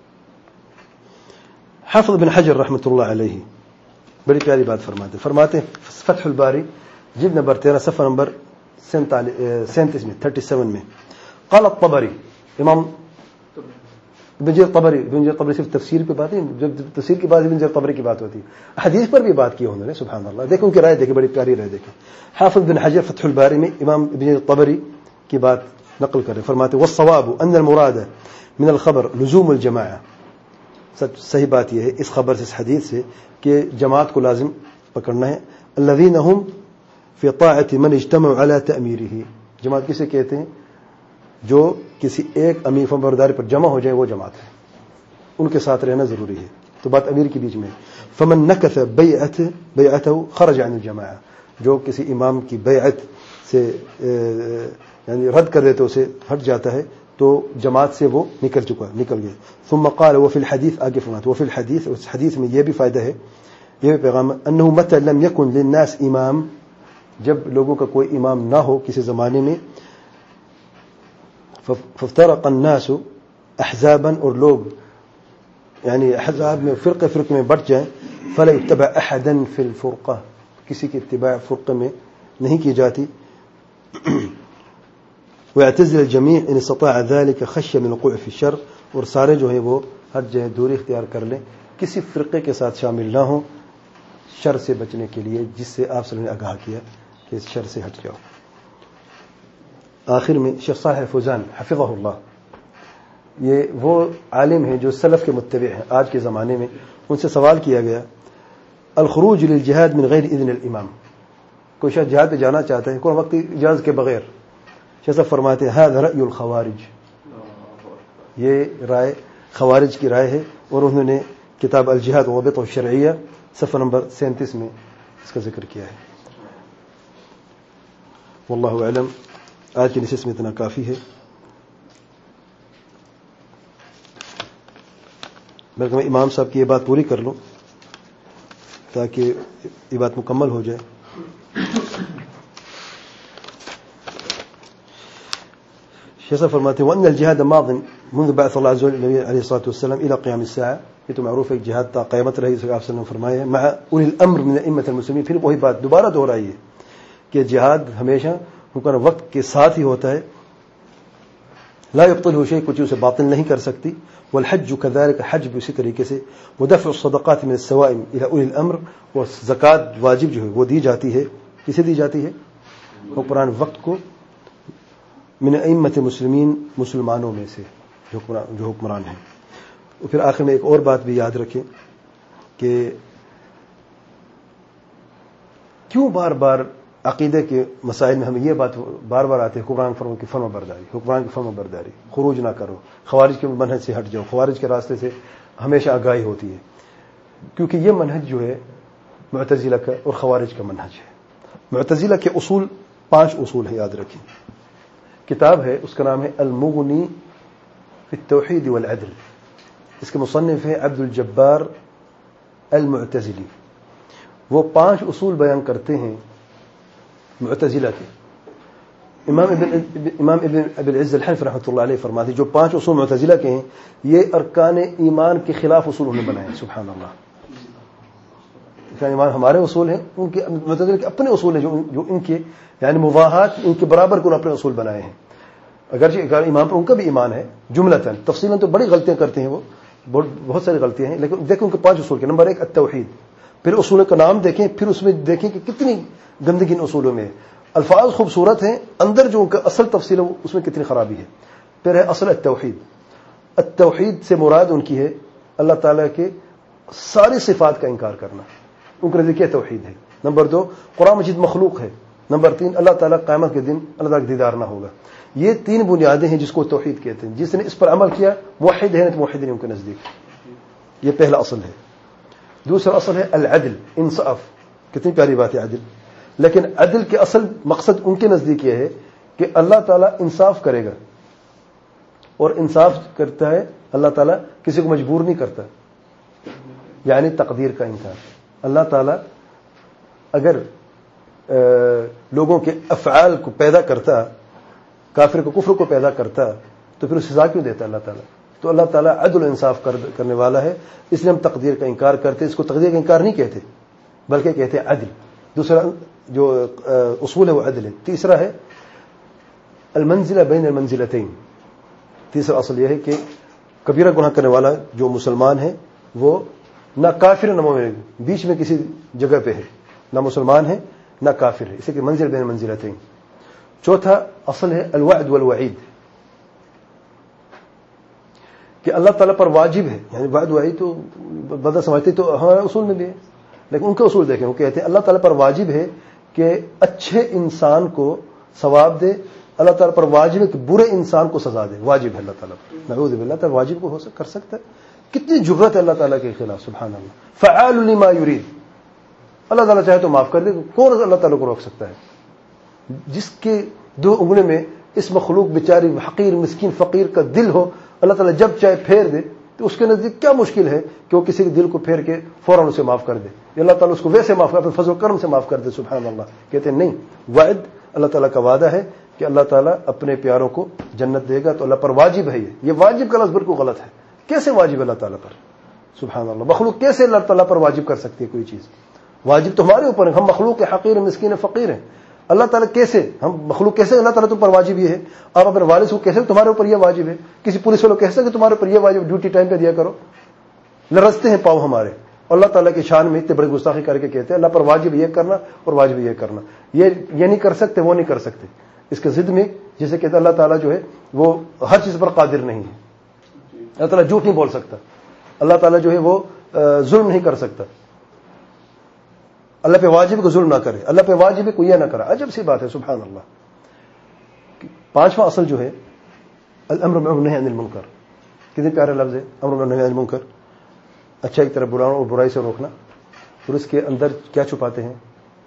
حافظ بن حجر رحمۃ اللہ علیہ بڑی پیاری بات فرماتے ہیں فتح الباری جلد نمبر 13 صفحہ نمبر 37 میں 37 میں قال الطبری، امام ابن جریر طبری صرف تفسیر پہ بات نہیں، جب تفسیر کی بات ابن جریر طبری کی بات ہوتی ہے، حدیث پر بھی بات کی انہوں نے. سبحان اللہ. دیکھیں ان کی رائے دیکھیں، بڑی پیاری رائے دیکھیں. حافظ بن حجر فتح الباری میں امام ابن جریر طبری کی بات نقل کریں، فرماتے والصواب ان المراد من الخبر لزوم الجماعہ، صحیح بات یہ ہے اس خبر سے، اس حدیث سے، کہ جماعت کو لازم پکڑنا ہے. الذین هم فی طاعة من اجتمعوا على تأمیرہ، جماعت کسے کہتے ہیں، جو کسی ایک امیر فرمانبرداری پر جمع ہو جائے وہ جماعت ہے، ان کے ساتھ رہنا ضروری ہے. تو بات امیر کے بیچ میں. فمن نکث بیعته خرج عن الجماعہ، جو کسی امام کی بیعت سے یعنی رد کر دیتے اسے ہٹ جاتا ہے تو جماعت سے وہ نکل گئے. ثم قال وفي الحديث، آگے فرماتے وفي الحديث، اس حدیث میں یہ بھی فائدہ ہے، یہ بھی پیغام ہے، انه متى لم يكن للناس امام، جب لوگوں کا کوئی امام نہ ہو کسی زمانے میں، فافترق الناس احزابا، اور لوگ یعنی احزاب میں فرقے میں بٹ جائیں، فلا يتبع احدا في الفرقه، کسی کی اتباع فرقے میں نہیں کی جاتی. ويعتزل الجميع ان استطاع ذلك خشيه من الوقوع في الشر، اور سارے جو ہیں وہ ہٹ جائیں، دوری اختیار کر لیں، کسی فرقے کے ساتھ شامل نہ ہوں شر سے بچنے کے لیے، جس سے آپ صلی اللہ علیہ وسلم نے آگاہ کیا کہ اس شر سے ہٹ جاؤ. آخر میں شیخ صالح فوزان حفظہ اللہ، یہ وہ عالم ہیں جو سلف کے متبع ہیں آج کے زمانے میں. ان سے سوال کیا گیا الخروج للجہاد من غیر اذن الامام، کوئی شخص جہاد پہ جانا چاہتا ہے کوئی وقت اجازت کے بغیر، شیخ صاحب فرماتے ہیں هذا رأی الخوارج، یہ رائے خوارج کی رائے ہے. اور انہوں نے کتاب الجہاد وضوابط الشرعیہ صفحہ نمبر 37 میں اس کا ذکر کیا ہے. واللہ اعلم. آج کی نشست میں اتنا کافی ہے. بلکہ میں امام صاحب کی یہ بات پوری کر لوں تاکہ یہ بات مکمل ہو جائے. شیخ صاحب فرماتے ہیں وَأَنَّ الْجِهَادَ مَاضٍ منذ بعث الله عز وجل النبي عليه الصلاة والسلام إلى قيام الساعة. یہ تو معروف ہے جہاد تا قیامت رہی. صلی اللہ علیہ وسلم فرمایا مع اولی الامر من ائمة المسلمین. پھر وہی بات دوبارہ دہرائی ہے کہ جہاد ہمیشہ حکم وقت کے ساتھ ہی ہوتا ہے. لا يبطله شيء, کچھ اسے باطل نہیں کر سکتی. والحج كذلك, حج بھی اسی طریقے سے. ودفع الصدقات من السوائم الى اولی الامر, اور زکات واجب جو ہے وہ دی جاتی ہے. کسے دی جاتی ہے؟ حکمران وقت کو. من ائمة المسلمین, مسلمانوں میں سے جو حکمران ہیں. اور پھر آخر میں ایک اور بات بھی یاد رکھیں کہ کیوں بار بار عقیدے کے مسائل میں ہمیں یہ بات بار بار آتی ہے حکمران کی فرما برداری, حکمران کی فرما برداری, خروج نہ کرو, خوارج کے منہج سے ہٹ جاؤ, خوارج کے راستے سے ہمیشہ آگاہی ہوتی ہے. کیونکہ یہ منہج جو ہے معتزلہ کا اور خوارج کا منہج ہے. معتزلہ کے اصول 5 اصول ہیں, یاد رکھیں. کتاب ہے اس کا نام ہے المغنی فی التوحید والعدل. اس کے مصنف ہے عبد الجبار المعتزلی. وہ 5 اصول بیان کرتے ہیں معتزلہ کے. امام ابن ابی العز الحنفی رحمۃ اللہ علیہ فرماتے ہیں جو 5 اصول معتزلہ کے ہیں یہ ارکان ایمان کے خلاف اصول انہوں نے بنائے ہیں. سبحان اللہ. ارکان ایمان ہمارے اصول ہیں, ان کے معتزلہ کے اپنے اصول ہیں جو ان کے یعنی مواحات ان کے برابر کو اپنے اصول بنائے ہیں. اگرچہ ایمان پر ان کا بھی ایمان ہے جملتاً, تفصیلاً تو بڑی غلطیاں کرتے ہیں وہ, بہت ساری غلطیاں ہیں, لیکن دیکھیں ان کے 5 اصول کے. نمبر 1 التوحید. پھر اصول کا نام دیکھیں, پھر اس میں دیکھیں کہ کتنی گندگی ان اصولوں میں ہے. الفاظ خوبصورت ہیں, اندر جو ان کا اصل تفصیل ہے اس میں کتنی خرابی ہے. پھر ہے اصل التوحید. التوحید سے مراد ان کی ہے اللہ تعالیٰ کے ساری صفات کا انکار کرنا. ان کا نزدیک توحید ہے. نمبر 2 قرآن مجید مخلوق ہے. نمبر 3 اللہ تعالیٰ قیامت کے دن اللہ تعالیٰ کا دیدار نہ ہوگا. یہ 3 بنیادیں ہیں جس کو توحید کہتے ہیں. جس نے اس پر عمل کیا موحد ہے, موحد نہیں ان کے نزدیک. یہ پہلا اصل ہے. دوسرا اصل ہے العدل, انصاف. کتنی پیاری بات ہے عدل. لیکن عدل کے اصل مقصد ان کے نزدیک یہ ہے کہ اللہ تعالیٰ انصاف کرے گا, اور انصاف کرتا ہے اللہ تعالیٰ, کسی کو مجبور نہیں کرتا. یعنی تقدیر کا انکار. اللہ تعالیٰ اگر لوگوں کے افعال کو پیدا کرتا, کافر کو کفر کو پیدا کرتا, تو پھر سزا کیوں دیتا اللہ تعالیٰ؟ تو اللہ تعالیٰ عدل و انصاف کرنے والا ہے, اس لیے ہم تقدیر کا انکار کرتے. اس کو تقدیر کا انکار نہیں کہتے بلکہ کہتے ہیں عدل. دوسرا جو اصول ہے وہ عدل ہے. تیسرا ہے المنزلہ بین المنزلتین. تیسرا اصل یہ ہے کہ کبیرہ گناہ کرنے والا جو مسلمان ہے وہ نہ کافر نہ مومن, بیچ میں کسی جگہ پہ ہے, نہ مسلمان ہے نہ کافر ہے, اسے کہ منزل بین المنزلتین. چوتھا اصل ہے الوعد والوعید, کہ اللہ تعالیٰ پر واجب ہے. یعنی وعد وعید تو بدل سمجھتے تو ہمارے اصول میں بھی ہے, لیکن ان کے اصول دیکھیں. وہ کہتے ہیں اللہ تعالیٰ پر واجب ہے کہ اچھے انسان کو ثواب دے, اللہ تعالیٰ پر واجب ہے کہ برے انسان کو سزا دے. واجب ہے اللہ تعالیٰ پر. نعوذ باللہ, تعالیٰ واجب کو کر سکتا ہے؟ کتنی جرأت ہے اللہ تعالیٰ کے خلاف. سبحان اللہ. فعال لما یرید. اللہ تعالیٰ چاہے تو معاف کر دے. کون اللہ تعالیٰ کو روک سکتا ہے؟ جس کے 2 انگلی میں اس مخلوق بیچاری حقیر مسکین فقیر کا دل ہو, اللہ تعالیٰ جب چاہے پھیر دے, تو اس کے نزدیک کیا مشکل ہے کہ وہ کسی کے دل کو پھیر کے فوراً اسے معاف کر دے. اللہ تعالیٰ اس کو ویسے معاف کر, اپنے فضل و کرم سے معاف کر دے. سبحان اللہ. کہتے ہیں نہیں, وعد اللہ تعالیٰ کا وعدہ ہے کہ اللہ تعالیٰ اپنے پیاروں کو جنت دے گا, تو اللہ پر واجب ہے. یہ واجب کا لفظ بالکل غلط ہے. کیسے واجب اللہ تعالیٰ پر؟ سبحان اللہ. مخلوق کیسے اللہ تعالیٰ پر واجب کر سکتی ہے کوئی چیز؟ واجب تو ہمارے اوپر ہے, ہم مخلوق کے حقیر مسکین فقیر ہیں. اللہ تعالیٰ کیسے, ہم مخلوق کیسے اللہ تعالیٰ تم پر واجب یہ ہے؟ آپ اپنے والد کو کیسے تمہارے اوپر یہ واجب ہے؟ کسی پولیس والوں کیسے کہ تمہارے اوپر یہ واجب ڈیوٹی ٹائم پہ دیا کرو؟ لرزتے ہیں پاؤں ہمارے. اور اللہ تعالیٰ کی شان میں اتنے بڑے گستاخی کر کے کہتے ہیں اللہ پر واجب یہ کرنا اور واجب یہ کرنا. یہ نہیں کر سکتے, وہ نہیں کر سکتے. اس کے ضد میں جسے کہتے ہیں اللہ تعالیٰ جو ہے وہ ہر چیز پر قادر نہیں ہے. اللہ تعالیٰ جھوٹ نہیں بول سکتا. اللہ تعالیٰ جو ہے وہ ظلم نہیں کر سکتا. اللہ پہ واجب کو ظلم نہ کرے, اللہ پہ واجب کو یہ نہ کرے. عجب سی بات ہے. سبحان اللہ. 5واں اصل جو ہے الامر بالمعروف والنہی عن المنکر. کتنے پیارے لفظ ہے, امر بالمعروف والنہی عن المنکر. اچھا ایک طرف بلانا اور برائی سے روکنا, اور اس کے اندر کیا چھپاتے ہیں؟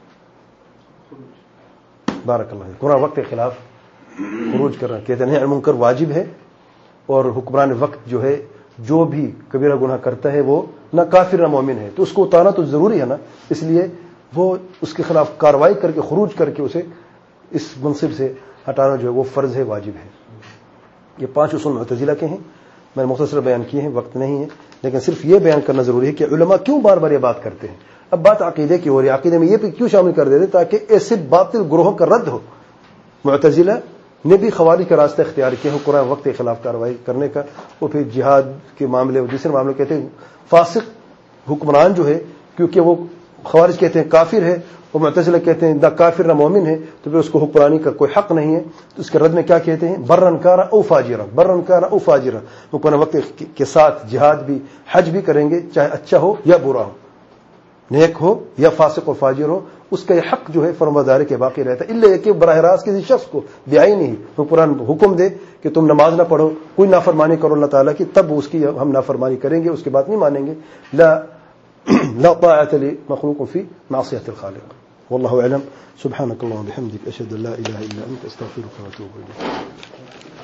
بارک اللہ. قرآن وقت کے خلاف خروج کرنا. کہتے ہیں نہی عن المنکر واجب ہے, اور حکمران وقت جو ہے جو بھی کبیرہ گناہ کرتا ہے وہ نہ کافر نہ مومن ہے، تو اس کو اتارنا تو ضروری ہے نا، اس لیے وہ اس کے خلاف کارروائی کر کے خروج کر کے اسے اس منصب سے ہٹانا جو ہے وہ فرض ہے، واجب ہے۔ یہ 5 اصول معتزلہ کے ہیں، میں نے مختصر بیان کیے ہیں، وقت نہیں ہے، لیکن صرف یہ بیان کرنا ضروری ہے کہ علماء کیوں بار بار یہ بات کرتے ہیں۔ اب بات عقیدے کی ہو رہی ہے، عقیدے میں یہ بھی کیوں شامل کر دیتے تاکہ ایسے باطل گروہوں کا رد ہو۔ معتزلہ نے بھی خوارج کا راستہ اختیار کیا ہو قرآن وقت کے خلاف کارروائی کرنے کا، وہ پھر جہاد کے معاملے اور دوسرے معاملے کہتے ہیں فاسق حکمران جو ہے، کیونکہ وہ خوارج کہتے ہیں کافر ہے اور معتزلہ کہتے ہیں نہ کافر نہ مومن ہے، تو پھر اس کو حکمرانی کا کوئی حق نہیں ہے، تو اس کے رد میں کیا کہتے ہیں؟ برن کارا او فاجرا، برن کارا او فاجرا، وہ قرآن وقت کے ساتھ جہاد بھی حج بھی کریں گے، چاہے اچھا ہو یا برا ہو، نیک ہو یا فاسق و فاجر ہو، اس کا یہ حق جو ہے فرمانبرداری کے باقی رہتا ہے، الا یہ کہ براہ راست کسی شخص کو بیائی نہیں تو قرآن حکم دے کہ تم نماز نہ پڑھو، کوئی نافرمانی کرو اللہ تعالیٰ کی، تب اس کی ہم نافرمانی کریں گے، اس کی بات نہیں مانیں گے۔ لا طاعة لمخلوق في معصية الخالق۔ والله أعلم، سبحانك اللهم وبحمدك أشهد أن لا إله إلا أنت أستغفرك وأتوب إليك۔